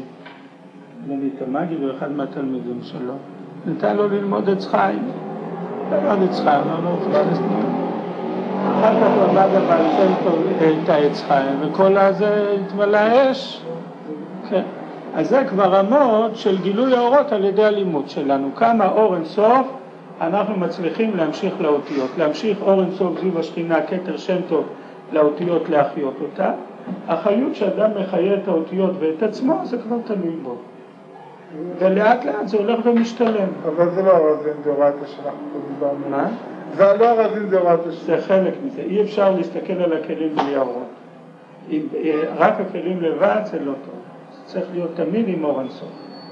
לנית המגיד, הוא אחד מהתלמידים שלו. נתן לו ללמוד עץ חיים. למד עץ חיים, לא לא פספס נהיה. אחר כך למד הבעל שם טוב את העץ חיים, וכל הזה התמלא אש. כן. אז זה כבר רמות של גילוי האורות על ידי הלימוד שלנו. כמה אור אינסוף אנחנו מצליחים להמשיך לאותיות. להמשיך אור אינסוף זיו השכינה, כתר שם טוב, לאותיות להחיות אותה. החיות שאדם מחיה את האותיות ואת עצמו, זה כבר תלוי בו. ולאט לאט זה הולך ומשתלם. אבל זה לא הרזין דאורייתא שאנחנו דיברנו. מה? זה לא הרזין דאורייתא. זה חלק מזה. אי אפשר להסתכל על הכלים בלי האורות. רק הכלים לבד זה לא טוב. צריך להיות תמיד עם אור אינסוף.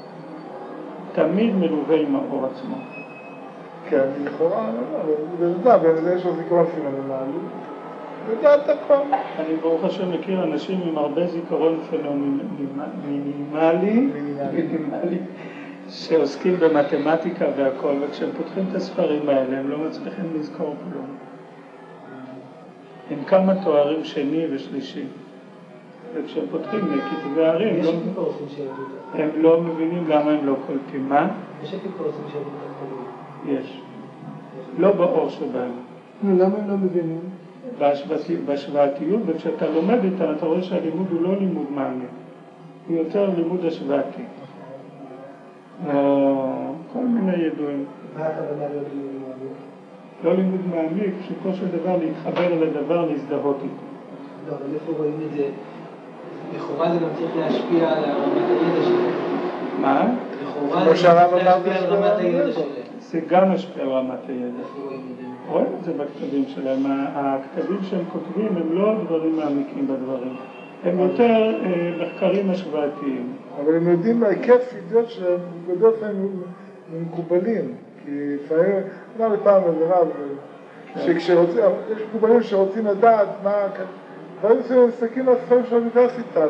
תמיד מלווה עם האור עצמו. כן, לכאורה, ולדע, בזה יש לו זיכרון פנומנלי. לדע את הכל. אני ברוך השם מכיר אנשים עם הרבה זיכרון פנומנלי, שעוסקים במתמטיקה והכל, וכשהם פותחים את הספרים האלה, הם לא מצליחים לזכור כלום. עם כמה תוארים שני ושלישי. וכשהם פותחים לכתבי הארי, הם לא מבינים למה הם לא קולטים. מה? יש אפיקורסים של יהדות. יש. לא באור שבהם. למה הם לא מבינים? בהשוואתיות, וכשאתה לומד איתה, אתה רואה שהלימוד הוא לא לימוד מעניין. הוא יותר לימוד השוואתי. או כל מיני ידועים. מה הכוונה להיות לימוד מעניין? לא לימוד מעמיק, שכל של דבר להתחבר לדבר, להזדהות איתו. לא, אבל איפה רואים את זה? לכאורה זה גם צריך להשפיע על רמת הידע שלהם. מה? לכאורה זה צריך להשפיע על רמת הידע שלהם. זה גם משפיע על רמת הידע. איפה רואים את זה? רואים את זה בכתבים שלהם. הכתבים שהם כותבים הם לא דברים מעמיקים בדברים. הם יותר מחקרים השוואתיים. אבל הם יודעים מהיקף ידיעות שהם גדול להם מקובלים. כי לפעמים, אמר לי פעם איזה רב, שכשרוצים, יש מקובלים שרוצים לדעת מה... דברים שמסתכלים על ספרים של האוניברסיטה.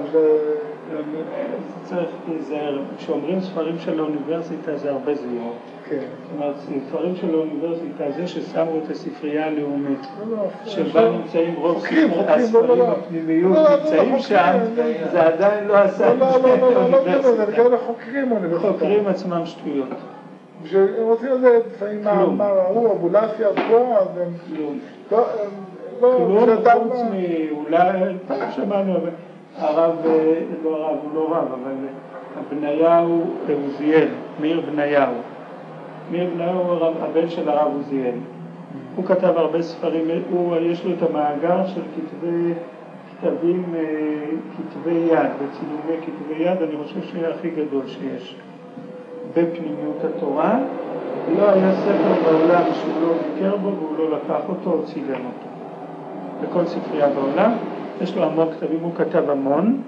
צריך להיזהר, כשאומרים ספרים של האוניברסיטה זה הרבה זהירות. כן. זאת אומרת, ספרים של האוניברסיטה זה ששמו את הספרייה הלאומית, שבה נמצאים רוב הספרים הפנימיות, נמצאים שם, זה עדיין לא עשה את האוניברסיטה. זה כאלה חוקרים אוניברסיטה. חוקרים עצמם שטויות. הם רוצים לדעת לפעמים מה הוא, אבולעפיה, פה, אז הם... כלום. כלום, חוץ מאולי, פעם שמענו, הרב, לא הרב, הוא לא רב, אבל בניהו עוזיאל, מאיר בניהו. מאיר בניהו הוא הבן של הרב עוזיאל. הוא כתב הרבה ספרים, הוא, יש לו את המאגר של כתבי, כתבים, כתבי יד, וצילומי כתבי יד, אני חושב שהוא הכי גדול שיש. בפנימיות התורה, לא היה ספר בעולם שהוא לא ביקר בו והוא לא לקח אותו או צילם אותו. בכל ספרייה בעולם, יש לו המון כתבים, הוא כתב המון,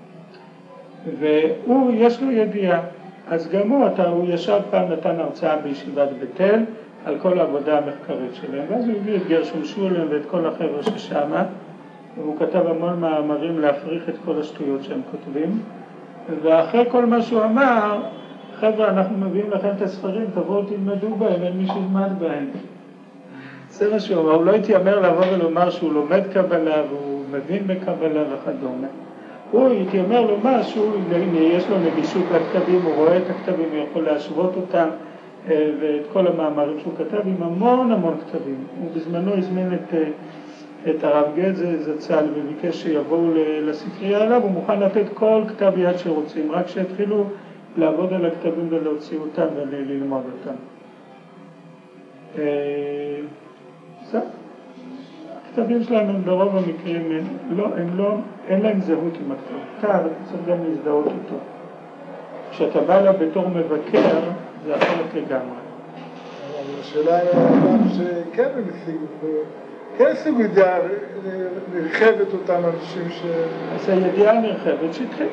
והוא, יש לו ידיעה. אז גם הוא, אתה, הוא ישב פעם, נתן הרצאה בישיבת בית אל, על כל העבודה המחקרית שלהם, ואז הוא הביא את גרשום שולם ואת כל החבר'ה ששמה, והוא כתב המון מאמרים להפריך את כל השטויות שהם כותבים, ואחרי כל מה שהוא אמר, חבר'ה, אנחנו מביאים לכם את הספרים, תבואו תלמדו בהם, אין מי שילמד בהם. זה מה שהוא אומר, הוא לא התיימר לבוא ולומר שהוא לומד קבלה והוא מבין בקבלה וכדומה. הוא התיימר לומר שהוא, יש לו נגישות לכתבים, הוא רואה את הכתבים, הוא יכול להשוות אותם ואת כל המאמרים שהוא כתב עם המון המון כתבים. הוא בזמנו הזמין את, את הרב גז זצ"ל וביקש שיבואו לספרייה עליו, הוא מוכן לתת כל כתב יד שרוצים, רק שהתחילו לעבוד על הכתבים ולהוציא אותם וללמוד אותם. זהו. הכתבים שלהם הם ברוב המקרים, הם לא, הם לא, אין להם זהות עם הכתב. כתב, צריך גם להזדהות איתו. כשאתה בא לה בתור מבקר, זה אחרת לגמרי. השאלה היא האדם שכן הם השיגו, כן השיגו ידיעה נרחבת אותם אנשים ש... אז הידיעה נרחבת שטחית.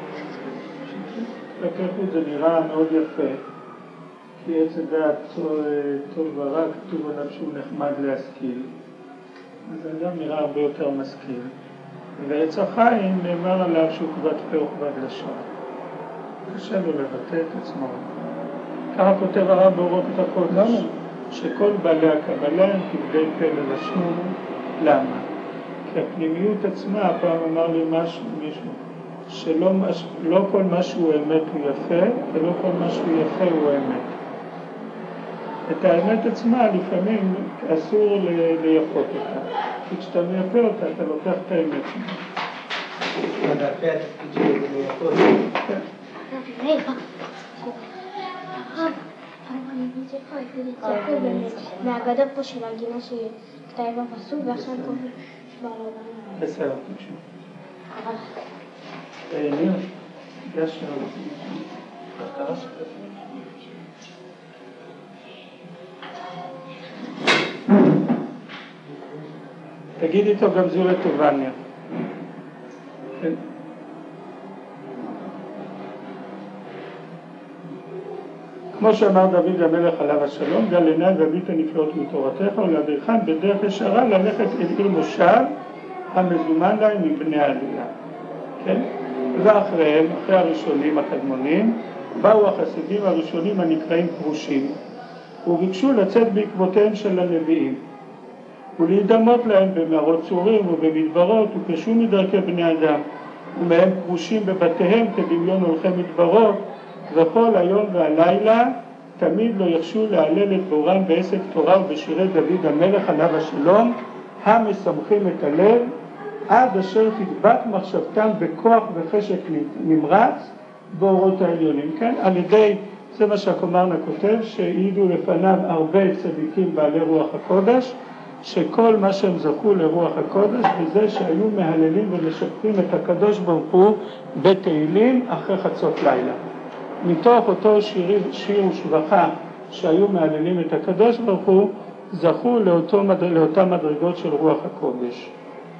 לקחת זה נראה מאוד יפה, כי עץ הדעת טוב ורע, כתוב עליו שהוא נחמד להשכיל. אז האדם נראה הרבה יותר משכיל. ועץ החיים נאמר עליו שהוא כבד פה וכבד לשון. קשה לו לבטא את עצמו. ככה כותב הרב באורות את הקודש, שכל בעלי הקבלה הם כבדי פה ללשון. למה? כי הפנימיות עצמה, הפעם אמר לי משהו, מישהו, שלא לא כל מה שהוא אמת הוא יפה, ולא כל מה שהוא יפה הוא אמת. את האמת עצמה לפעמים אסור ליפות אותה, כי כשאתה מייפה אותה אתה לוקח את האמת. לדעתי התפקיד שלי זה ליפות. כן. רגע, אני רוצה פה את זה צעקו מהאגדה פה של הגינה שכתב בפסוק ועכשיו קוראים בעל העולם. בסדר, תקשיב. אבל... ניר, גש לנו. תגיד איתו גם זו לטובניה. כן. כמו שאמר דוד המלך עליו השלום, גל עיני והביט הנפלאות מתורתך ולהדרכם בדרך ישרה ללכת אל עיר מושב המזומן להם מבני העלייה. כן? ואחריהם, אחרי הראשונים הקדמונים, באו החסידים הראשונים הנקראים פרושים, וביקשו לצאת בעקבותיהם של הנביאים, ולהידמות להם במערות צורים ובמדברות, ופשו מדרכי בני אדם, ומהם פרושים בבתיהם כדמיון הולכי מדברות, וכל היום והלילה תמיד לא יחשו להלל את בורם בעסק תורה ובשירי דוד המלך עליו השלום, המשמחים את הלב, עד אשר תדבק מחשבתם בכוח וחשק נמרץ באורות העליונים, כן? על ידי זה מה שהקומרנה כותב, שהעידו לפניו הרבה צדיקים בעלי רוח הקודש, שכל מה שהם זכו לרוח הקודש, וזה שהיו מהללים ומשבחים את הקדוש ברוך הוא בתהילים אחרי חצות לילה. מתוך אותו שיר, שיר ושבחה שהיו מהללים את הקדוש ברוך הוא, זכו לאותו, לאותה מדרגות של רוח הקודש.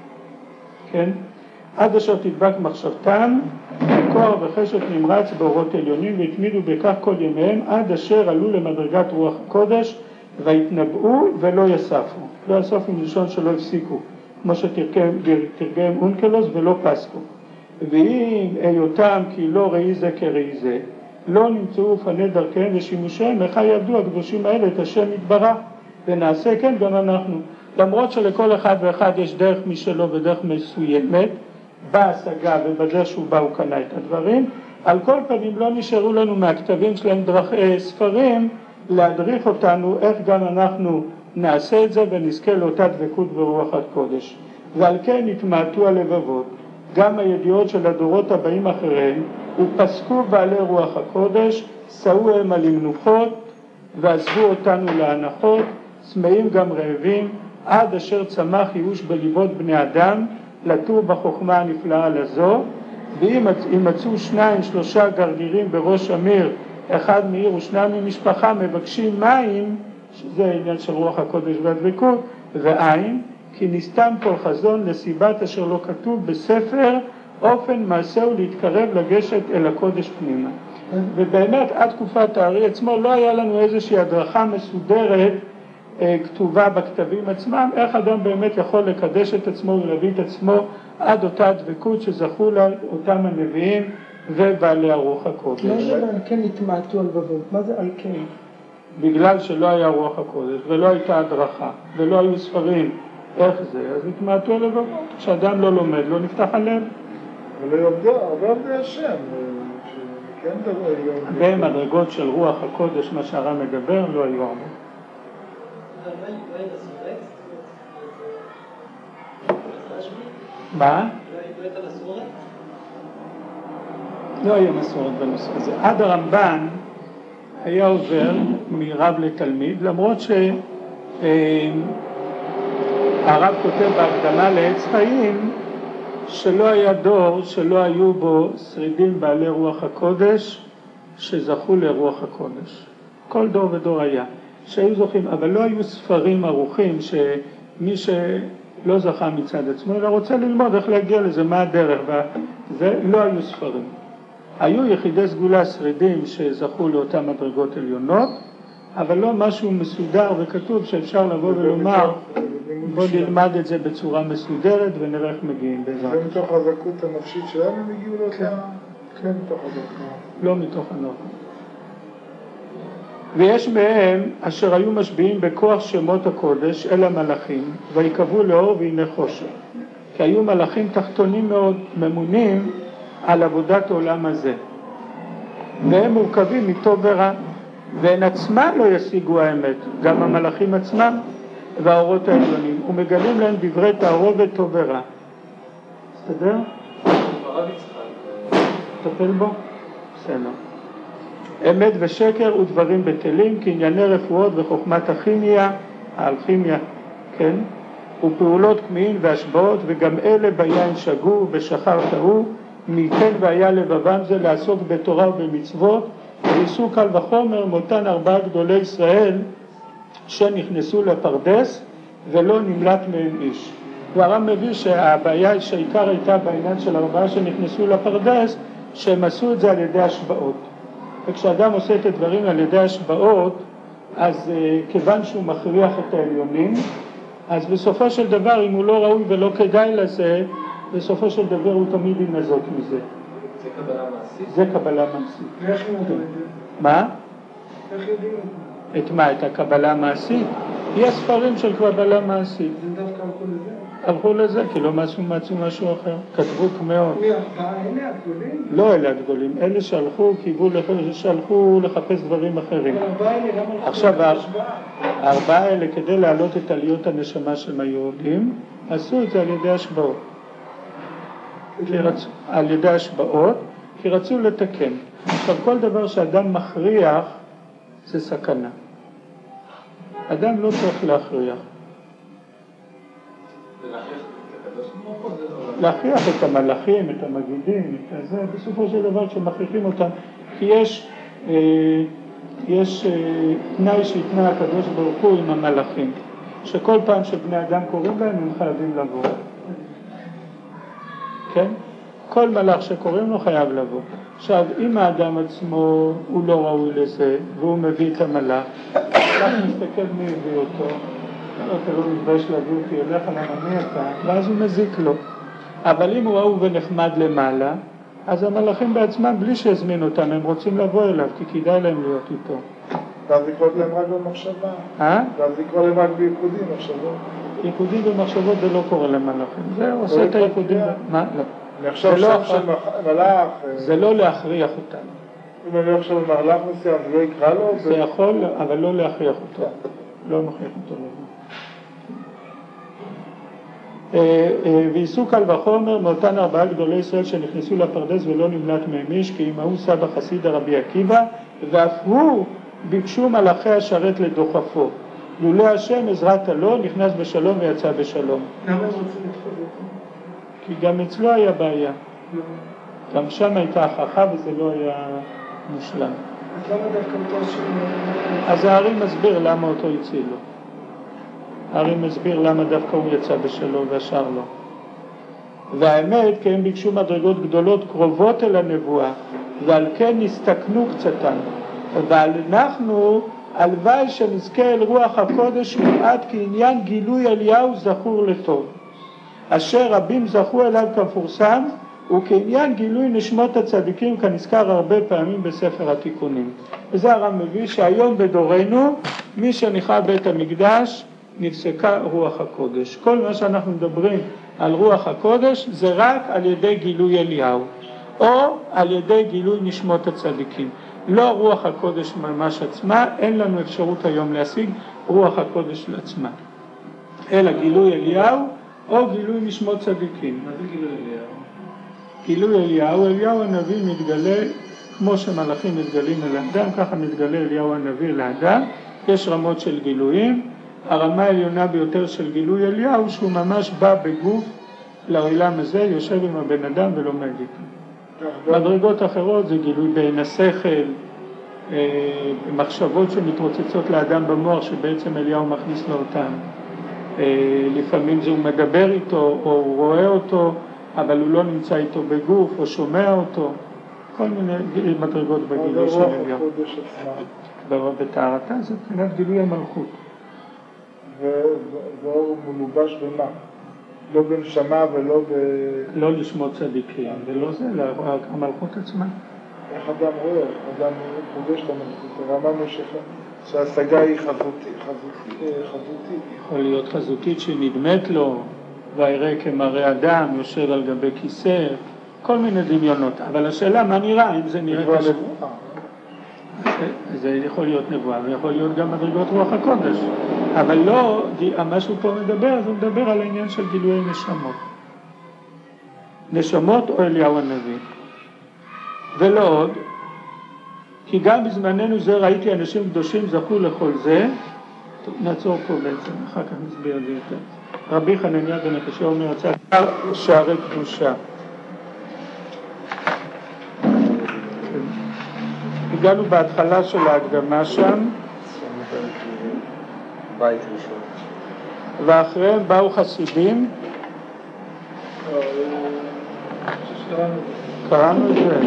כן? עד אשר תדבק מחשבתם, כוח וחשק נמרץ באורות עליונים, והתמידו בכך כל ימיהם, עד אשר עלו למדרגת רוח הקודש, והתנבאו ולא יספו. לא יספו מלשון שלא הפסיקו, כמו שתרגם אונקלוס, ולא פסקו. ואם היותם כי לא ראי זה כראי זה, לא נמצאו פני דרכיהם ושימושיהם, איך יעבדו הקדושים האלה את השם יתברך, ונעשה כן גם אנחנו. למרות שלכל אחד ואחד יש דרך משלו ודרך מסוימת, בהשגה ובדרך שהוא בא הוא קנה את הדברים, על כל פנים לא נשארו לנו מהכתבים שלהם דרך, ספרים להדריך אותנו איך גם אנחנו נעשה את זה ונזכה לאותה דבקות ברוח הקודש. ועל כן התמעטו הלבבות, גם הידיעות של הדורות הבאים אחריהם, ופסקו בעלי רוח הקודש, סעו הם על המנוחות, ועזבו אותנו להנחות, צמאים גם רעבים, עד אשר צמח ייאוש בליבות בני אדם, לטור בחוכמה הנפלאה לזו, ואם ימצאו שניים שלושה גרגירים בראש אמיר, אחד מעיר ושניים ממשפחה, מבקשים מים, שזה העניין של רוח הקודש והדבקות, ועין, כי נסתם כל חזון לסיבת אשר לא כתוב בספר, אופן מעשהו להתקרב לגשת אל הקודש פנימה. ובאמת עד תקופת הארי עצמו לא היה לנו איזושהי הדרכה מסודרת כתובה בכתבים עצמם, איך אדם באמת יכול לקדש את עצמו ולהביא את עצמו עד אותה דבקות שזכו לה אותם הנביאים ובעלי הרוח הקודש. מה זה על כן התמעטו הלבבות? מה זה על כן? בגלל שלא היה רוח הקודש ולא הייתה הדרכה ולא היו ספרים איך זה, אז התמעטו הלבבות. כשאדם לא לומד לא נפתח הלב. אבל הרבה עובדי השם, שכן דבר... הרבה מדרגות של רוח הקודש, מה שהר"ן מדבר, לא היו הרבה. מה? לא היה מסורת בנושא הזה. עד הרמב"ן היה עובר מרב לתלמיד, למרות שהרב כותב בהקדמה לעץ חיים שלא היה דור שלא היו בו שרידים בעלי רוח הקודש שזכו לרוח הקודש. כל דור ודור היה שהיו זוכים, אבל לא היו ספרים ערוכים שמי שלא זכה מצד עצמו אלא רוצה ללמוד איך להגיע לזה, מה הדרך, וזה לא היו ספרים. היו יחידי סגולה שרידים שזכו לאותן מדרגות עליונות, אבל לא משהו מסודר וכתוב שאפשר לבוא ולומר בוא נלמד את זה בצורה מסודרת ונראה איך מגיעים בעזרת. זה מתוך הזכות הנפשית שלנו הם הגיעו לאותה? כן, מתוך הזכות. לא מתוך הנפש. ויש מהם אשר היו משביעים בכוח שמות הקודש אל המלאכים ויקבעו לאור והנה חושך, כי היו מלאכים תחתונים מאוד ממונים על עבודת העולם הזה, והם מורכבים מטוב ורע, והן עצמם לא ישיגו האמת, גם המלאכים עצמם והאורות העליונים, ומגלים להם דברי תערובת טוב ורע. בסדר? תטפל בו? בסדר. אמת ושקר ודברים בטלים, כענייני רפואות וחוכמת הכימיה, האלכימיה, כן? ופעולות כמהין והשבעות, וגם אלה ביין שגו ובשחר טעו, מי כן והיה לבבם זה לעסוק בתורה ובמצוות, ועיסו קל וחומר מאותן ארבעה גדולי ישראל שנכנסו לפרדס ולא נמלט מהם איש. והר"ם מביא שהבעיה שהעיקר הייתה בעניין של ארבעה שנכנסו לפרדס, שהם עשו את זה על ידי השבעות. וכשאדם עושה את הדברים על ידי השבעות, אז uh, כיוון שהוא מכריח את העליונים, אז בסופו של דבר אם הוא לא ראוי ולא כדאי לזה, בסופו של דבר הוא תמיד ינזוק מזה. זה קבלה מעשית? זה קבלה מעשית. ואיך יודעים? מה? איך יודעים? את מה? את הקבלה המעשית? יש ספרים של קבלה מעשית. זה דווקא הלכו לזה? הלכו לזה, כי לא מצאו מצאו משהו אחר. כתבו מאוד. מי ארבעה? אלה הגדולים? לא אלה הגדולים, אלה שהלכו, קיוו, שהלכו לחפש דברים אחרים. ארבעה אלה, למה הלכו עכשיו, להשבעה? הארבעה האלה, כדי להעלות את עליות הנשמה של היהודים, עשו את זה על ידי השבעות. על ידי השבעות, כי רצו לתקן. עכשיו כל דבר שאדם מכריח זה סכנה. אדם לא צריך להכריח. להכריח את המלאכים, את המגידים, את זה, בסופו של דבר כשמכריחים אותם, כי יש, אה, יש אה, תנאי שהתנה הקדוש ברוך הוא עם המלאכים, שכל פעם שבני אדם קוראים להם הם חייבים לבוא. כן? כל מלאך שקוראים לו חייב לבוא. עכשיו, אם האדם עצמו הוא לא ראוי לזה, והוא מביא את המלאך, אנחנו נסתכל מי הביא אותו, אתה לא מתבייש להביא אותי אליך, למה מי אתה, ואז הוא מזיק לו. אבל אם הוא אהוב ונחמד למעלה, אז המלאכים בעצמם, בלי שיזמין אותם, הם רוצים לבוא אליו, כי כדאי להם להיות איתו. ואז לקרוא להם רק במחשבה. אה? ואז לקרוא להם רק בייחודים, מחשבות. ייחודים ומחשבות זה לא קורה למלאכים. זה עושה את הייחודים. מה? לא. אני עכשיו שם של מלאך. זה לא להכריח אותם. אם אני עכשיו מלאך מסוים, זה לא יקרא לו? זה יכול, אבל לא להכריח אותו. לא מכריח אותו לבוא. וייסו קל וחומר מאותן ארבעה גדולי ישראל שנכנסו לפרדס ולא נמלט מהם איש, כי אם הוא סבא חסיד הרבי עקיבא, ואף הוא ביקשו מלאכי השרת לדוחפו. לולא השם עזרת לו, נכנס בשלום ויצא בשלום. למה הם רוצים לדחוף אותו? כי גם אצלו היה בעיה. גם שם הייתה הכרחה וזה לא היה מושלם. אז למה דווקא אותו של... אז הארי מסביר למה אותו הציל לו. הארי מסביר למה דווקא הוא יצא בשלום והשאר לא. והאמת, כי הם ביקשו מדרגות גדולות קרובות אל הנבואה, ועל כן נסתכנו קצתן. אבל אנחנו, הלוואי שנזכה אל רוח הקודש מעט כעניין גילוי אליהו זכור לטוב. אשר רבים זכו אליו כמפורסם, וכעניין גילוי נשמות הצדיקים כנזכר הרבה פעמים בספר התיקונים. וזה הרב מביא שהיום בדורנו, מי שנכנס בית המקדש, נפסקה רוח הקודש. כל מה שאנחנו מדברים על רוח הקודש זה רק על ידי גילוי אליהו, או על ידי גילוי נשמות הצדיקים. לא רוח הקודש ממש עצמה, אין לנו אפשרות היום להשיג רוח הקודש לעצמה. אלא גילוי אליהו או גילוי נשמות צדיקים. מה זה גילוי אליהו? גילוי אליהו, אליהו הנביא מתגלה כמו שמלאכים מתגלים אל האדם, ככה מתגלה אליהו הנביא לאדם. יש רמות של גילויים. הרמה העליונה ביותר של גילוי אליהו שהוא ממש בא בגוף לעולם הזה, יושב עם הבן אדם ולומד איתו. מדרגות אחרות זה גילוי בעין השכל, מחשבות שמתרוצצות לאדם במוח שבעצם אליהו מכניס לו אותן. לפעמים זה הוא מדבר איתו או הוא רואה אותו, אבל הוא לא נמצא איתו בגוף או שומע אותו. כל מיני מדרגות בגילוי של אליהו. בטהרתה זה מבחינת גילוי המלכות. והוא מלובש במה? לא בנשמה ולא ב... לא לשמות צדיקים, ולא זה, אלא המלכות עצמה. איך אדם רואה, איך אדם פוגש את המלכות, הרמנו שההשגה היא חזותית. יכול להיות חזותית שנדמת לו, והיראה כמראה אדם, יושב על גבי כיסא, כל מיני דמיונות. אבל השאלה מה נראה, אם זה נראה כשם... זה יכול להיות נבואה, ויכול להיות גם מדרגות רוח הקודש. אבל לא, מה שהוא פה מדבר, זה מדבר על העניין של גילוי נשמות. נשמות או אליהו הנביא. ולא עוד, כי גם בזמננו זה ראיתי אנשים קדושים זכו לכל זה. טוב, נעצור פה בעצם, אחר כך נסביר את זה יותר. רבי חנניה בן עקשיא אומר, יצא שערי קדושה. הגענו בהתחלה של ההקדמה שם, בית ראשון. ואחריהם באו חסידים. קראנו את זה.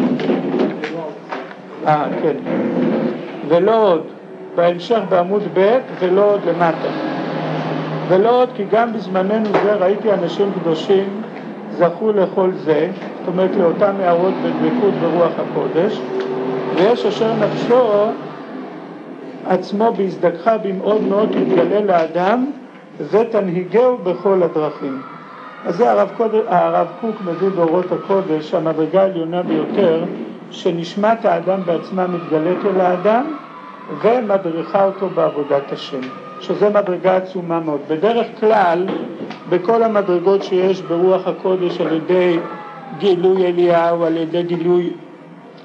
אה, כן. ולא עוד, בהמשך בעמוד ב' ולא עוד למטה. ולא עוד כי גם בזמננו זה ראיתי אנשים קדושים זכו לכל זה, זאת אומרת לאותם הערות בדבקות ברוח הקודש, ויש אשר נפשו עצמו בהזדככה במאוד מאוד יתגלה לאדם ותנהיגהו בכל הדרכים. אז זה הרב, קוד... הרב קוק מביא באורות הקודש, המדרגה העליונה ביותר, שנשמת האדם בעצמה מתגלית אל האדם ומדריכה אותו בעבודת השם, שזה מדרגה עצומה מאוד. בדרך כלל, בכל המדרגות שיש ברוח הקודש על ידי גילוי אליהו, על ידי גילוי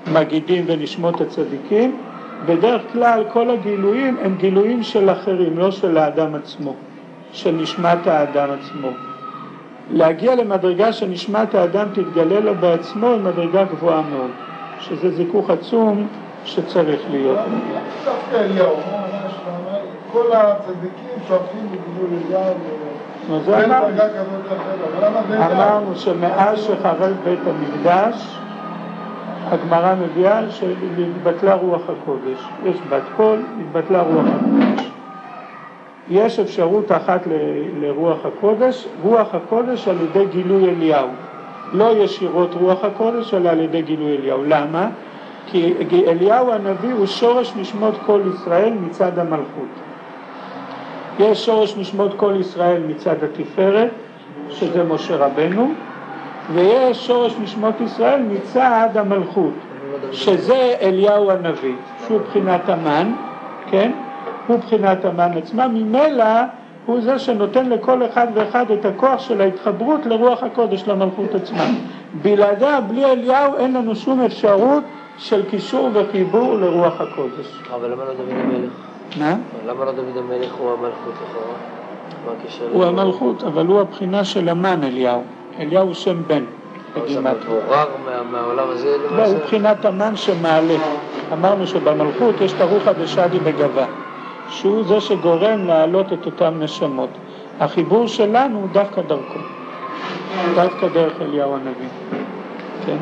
המגידים ונשמות הצדיקים. בדרך כלל כל הגילויים הם גילויים של אחרים, לא של האדם עצמו, של נשמת האדם עצמו. להגיע למדרגה שנשמת האדם תתגלה לו בעצמו היא מדרגה גבוהה מאוד, שזה זיכוך עצום שצריך להיות. דווקא אליהו, כל הצדיקים שואפים בגילוי אליהו, אין דרגה כזאת אחרת. אמרנו שמאז שחרב בית המקדש, הגמרא מביאה שהתבטלה רוח הקודש. יש בת קול, התבטלה רוח הקודש. יש אפשרות אחת ל- לרוח הקודש, רוח הקודש על ידי גילוי אליהו. לא ישירות רוח הקודש, אלא על ידי גילוי אליהו. למה? כי אליהו הנביא הוא שורש נשמות כל ישראל מצד המלכות. יש שורש נשמות כל ישראל מצד התפארת, שזה משה רבנו, ויש שורש נשמות ישראל מצד המלכות, שזה אליהו הנביא, שהוא בחינת המן, כן? הוא בחינת המן עצמה, ממילא הוא זה שנותן לכל אחד ואחד את הכוח של ההתחברות לרוח הקודש, למלכות עצמה. בלעדה, בלי אליהו, אין לנו שום אפשרות של קישור וחיבור לרוח הקודש. אבל למה לא דוד המלך? מה? למה לא דוד המלך הוא המלכות לכאורה? מה הקשר? הוא המלכות, אבל הוא הבחינה של המן אליהו. אליהו שם בן. הוא שם מבורר מהעולם הזה? לא, הוא בחינת המן שמעלה. אמרנו שבמלכות יש תרוחא דשדי בגבה, שהוא זה שגורם להעלות את אותם נשמות. החיבור שלנו הוא דווקא דרכו, דווקא דרך אליהו הנביא. כן?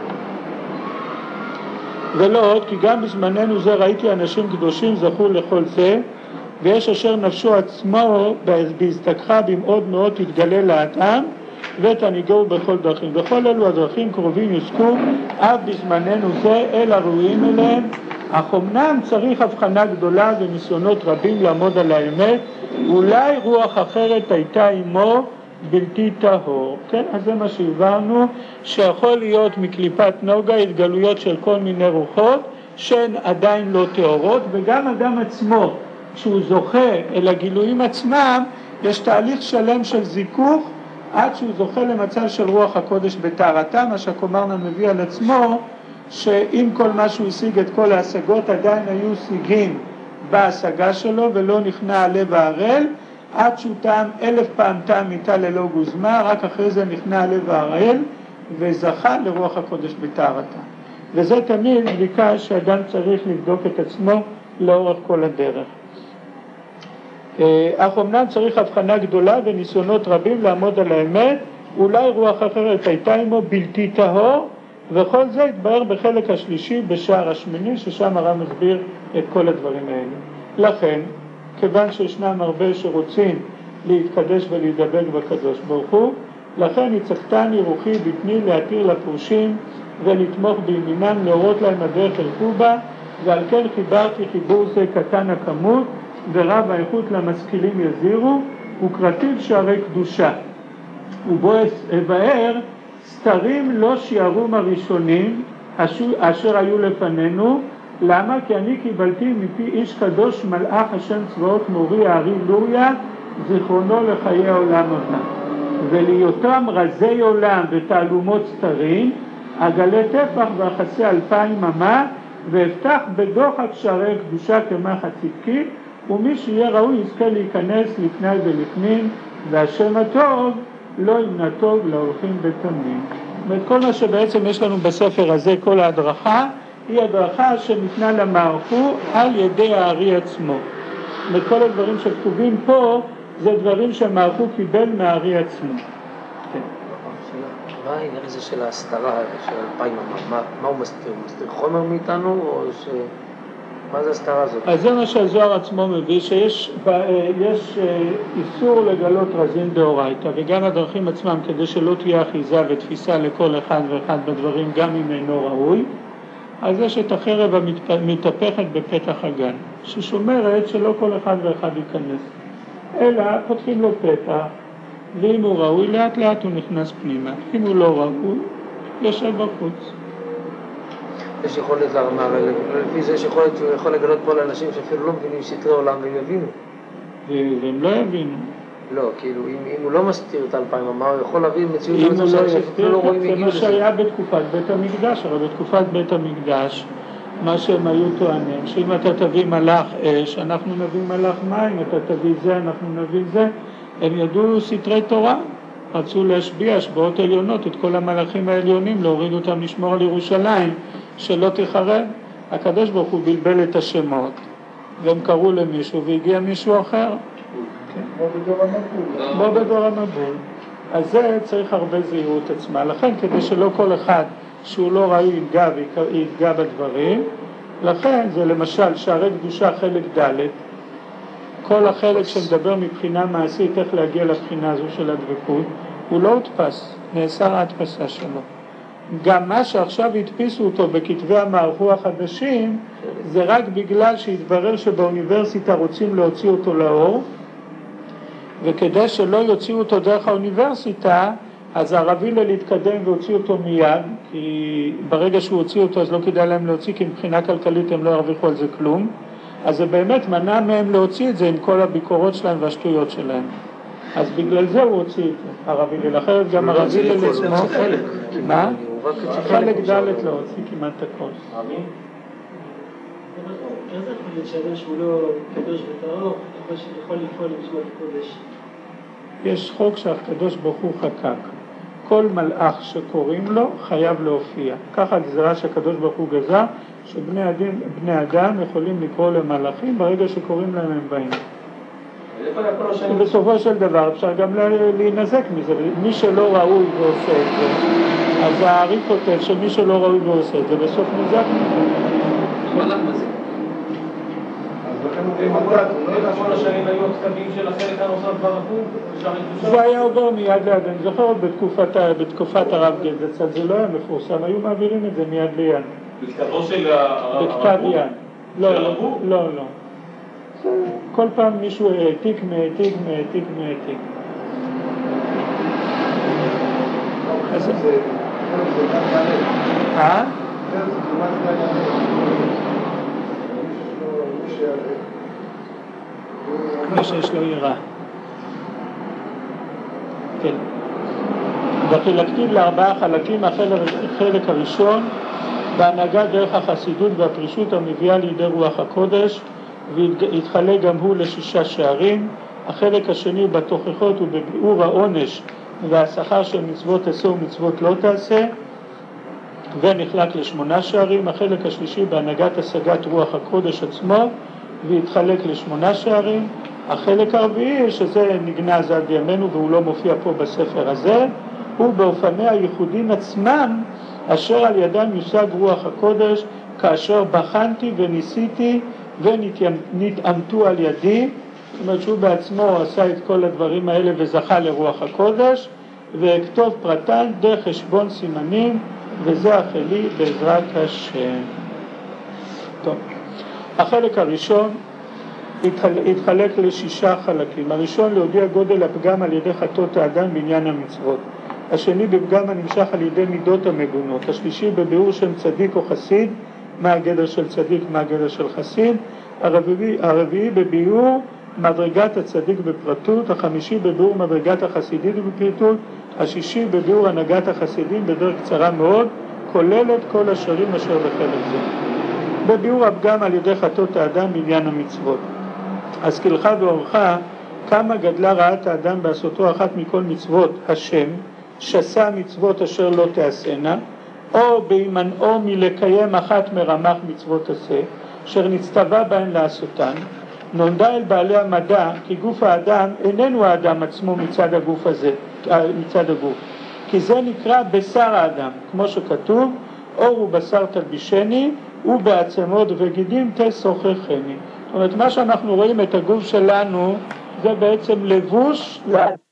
ולא עוד, כי גם בזמננו זה ראיתי אנשים קדושים זכו לכל זה, ויש אשר נפשו עצמו בהזדככה במאוד מאוד תתגלה לאדם, ותנהיגו בכל דרכים. בכל אלו הדרכים קרובים יוסקו, אף בזמננו זה, אל הראויים אליהם, אך אמנם צריך הבחנה גדולה וניסיונות רבים לעמוד על האמת, אולי רוח אחרת הייתה עמו בלתי טהור. כן, אז זה מה שהבנו, שיכול להיות מקליפת נוגה התגלויות של כל מיני רוחות שהן עדיין לא טהורות, וגם אדם עצמו, כשהוא זוכה אל הגילויים עצמם, יש תהליך שלם של זיכוך עד שהוא זוכה למצב של רוח הקודש בטהרתה, מה שהקומרנה מביא על עצמו, שאם כל מה שהוא השיג את כל ההשגות עדיין היו שיגים בהשגה שלו ולא נכנע הלב הערל, עד שהוא טעם אלף פעם טעם מיתה ללא גוזמה, רק אחרי זה נכנע הלב הערל וזכה לרוח הקודש בטהרתה. וזה תמיד בדיקה שאדם צריך לבדוק את עצמו לאורך כל הדרך. אך אמנם צריך הבחנה גדולה וניסיונות רבים לעמוד על האמת, אולי רוח אחרת הייתה עמו בלתי טהור, וכל זה יתבהר בחלק השלישי בשער השמיני, ששם הרב מסביר את כל הדברים האלה. לכן, כיוון שישנם הרבה שרוצים להתקדש ולהידבק בקדוש ברוך הוא, לכן יצחתני רוחי בטני להתיר לפרושים ולתמוך בימינם, להורות להם הדרך ילכו בה, ועל כן חיברתי חיבור זה קטן הכמות ורב האיכות למשכילים יזירו, וקרטיב שערי קדושה. ובו אבאר סתרים לא שיערום הראשונים אשר היו לפנינו. למה? כי אני קיבלתי מפי איש קדוש מלאך השם צבאות מורי הארי לוריה, זיכרונו לחיי העולם אותם. ולהיותם רזי עולם ותעלומות סתרים, אגלה טפח ואחסה אלפיים אמה, ואפתח בדוחק שערי קדושה כמחט צדקית, ומי שיהיה ראוי יזכה להיכנס לפני ולפנים, והשם הטוב לא ימנע טוב להולכים בתמים. ואת כל מה שבעצם יש לנו בספר הזה, כל ההדרכה, היא הדרכה שניתנה למערכו על ידי הארי עצמו. וכל הדברים שכתובים פה, זה דברים שהמערכו קיבל מהארי עצמו. כן. מה העניין הזה של ההסתרה, של אלפיים אמה? מה הוא מסתיר? הוא מסתיר חומר מאיתנו, או ש... מה זה הסתרה הזאת? אז זה מה שהזוהר עצמו מביא, שיש יש איסור לגלות רזין דאורייתא, וגם הדרכים עצמם, כדי שלא תהיה אחיזה ותפיסה לכל אחד ואחד בדברים, גם אם אינו ראוי, אז יש את החרב המתהפכת בפתח הגן, ששומרת שלא כל אחד ואחד ייכנס, אלא פותחים לו פתח, ואם הוא ראוי לאט לאט הוא נכנס פנימה, אם הוא לא ראוי יושב בחוץ. יש יכולת להרמר, לפי זה יש יכולת, הוא יכול לגלות פה לאנשים שאפילו לא מבינים סתרי עולם והם יבינו. והם לא יבינו. לא, כאילו, אם, אם הוא לא מסתיר את האלפיים אמה, הוא יכול להביא מציאות אם למצב הוא לא שאנשים יסתיר, לא רואים זה הגיעו מה לזה. שהיה בתקופת בית המקדש, אבל בתקופת בית המקדש, מה שהם היו טוענים, שאם אתה תביא מלאך אש, אנחנו נביא מלאך מים, אתה תביא זה, אנחנו נביא זה, הם ידעו סתרי תורה, רצו להשביע השבועות עליונות, את כל המלאכים העליונים, להוריד אותם לשמור על ירושלים, שלא תחרב. הקדוש ברוך הוא בלבל את השמות, והם קראו למישהו והגיע מישהו אחר. כמו בדור המבול. כמו בדור המבול. אז זה צריך הרבה זהירות עצמה. לכן, כדי שלא כל אחד שהוא לא ראוי יתגע, יתגע בדברים, לכן זה למשל שערי קדושה חלק ד', כל החלק שמדבר מבחינה מעשית איך להגיע לבחינה הזו של הדבקות, הוא לא הודפס, נאסר ההדפסה שלו. גם מה שעכשיו הדפיסו אותו בכתבי המערכו החדשים, זה רק בגלל שהתברר שבאוניברסיטה רוצים להוציא אותו לאור, וכדי שלא יוציאו אותו דרך האוניברסיטה, אז הרב הלל התקדם והוציא אותו מיד, כי ברגע שהוא הוציא אותו אז לא כדאי להם להוציא, כי מבחינה כלכלית הם לא הרוויחו על זה כלום. אז זה באמת מנע מהם להוציא את זה עם כל הביקורות שלהם והשטויות שלהם. אז בגלל זה הוא הוציא את זה, הרב הלל. אחרת גם הרב הלל עצמו... מה? חלק ד' לא הוציא כמעט הכל. איך זה יכול להיות שאדם שהוא לא קדוש וטהור, יכול לפעול בשמת הקודש? יש חוק שהקדוש ברוך הוא חקק. כל מלאך שקוראים לו חייב להופיע. ככה הגזרה שהקדוש ברוך הוא גזר, שבני אדם, בני אדם יכולים לקרוא למלאכים ברגע שקוראים להם הם באים. ובסופו של דבר אפשר גם להינזק מזה. מי שלא ראוי ועושה את זה, אז הארי כותב שמי שלא ראוי ועושה את זה בסוף נזק מזה. מלאך מזה. כל השנים היו הכתבים של החלק הנוסף ברחוב? זה היה עובר מיד ליד. אני זוכר עוד בתקופת הרב גלדצד, זה לא היה מפורסם, היו מעבירים את זה מיד ליד. בכתבו של הרב? בכתב יד. לא, לא, לא. כל פעם מישהו העתיק, מעתיק, מעתיק, מעתיק. אז... אה? מי שיש לו יראה. כן. וחילקתיו לארבעה חלקים, החלק הראשון בהנהגה דרך החסידות והפרישות המביאה לידי רוח הקודש, והתחלק גם הוא לשישה שערים. החלק השני בתוכחות ובביאור העונש והשכר של מצוות עשה ומצוות לא תעשה, ונחלק לשמונה שערים. החלק השלישי בהנהגת השגת רוח הקודש עצמו, והתחלק לשמונה שערים. החלק הרביעי, שזה נגנז עד ימינו והוא לא מופיע פה בספר הזה, הוא באופני הייחודים עצמם, אשר על ידם יושג רוח הקודש, כאשר בחנתי וניסיתי ונתאמתו על ידי. זאת אומרת שהוא בעצמו עשה את כל הדברים האלה וזכה לרוח הקודש, וכתוב פרטן דרך חשבון סימנים, וזה החלי בעזרת השם. טוב. החלק הראשון התחלק לשישה חלקים. הראשון להודיע גודל הפגם על ידי חטאות האדם בעניין המצוות. השני בפגם הנמשך על ידי מידות המגונות. השלישי בביאור שם צדיק או חסיד, מה הגדר של צדיק, מה הגדר של חסיד. הרביעי, הרביעי בביאור מדרגת הצדיק בפרטות. החמישי בביאור מדרגת החסידית בפרטות. השישי בביאור הנהגת החסידים בדרך קצרה מאוד, כוללת כל השרים אשר בחלק זה. בביאור הפגם על ידי חטאות האדם בעניין המצוות. אז כלך ואורך, כמה גדלה רעת האדם בעשותו אחת מכל מצוות השם, שסה מצוות אשר לא תעשנה, או בהימנעו מלקיים אחת מרמ"ח מצוות עשה, אשר נצטווה בהן לעשותן. נולדה אל בעלי המדע כי גוף האדם איננו האדם עצמו מצד הגוף הזה, מצד הגוף, כי זה נקרא בשר האדם, כמו שכתוב, אור ובשר תלבישני, ובעצמות וגידים תשוחחני. זאת אומרת, מה שאנחנו רואים את הגוף שלנו, זה בעצם לבוש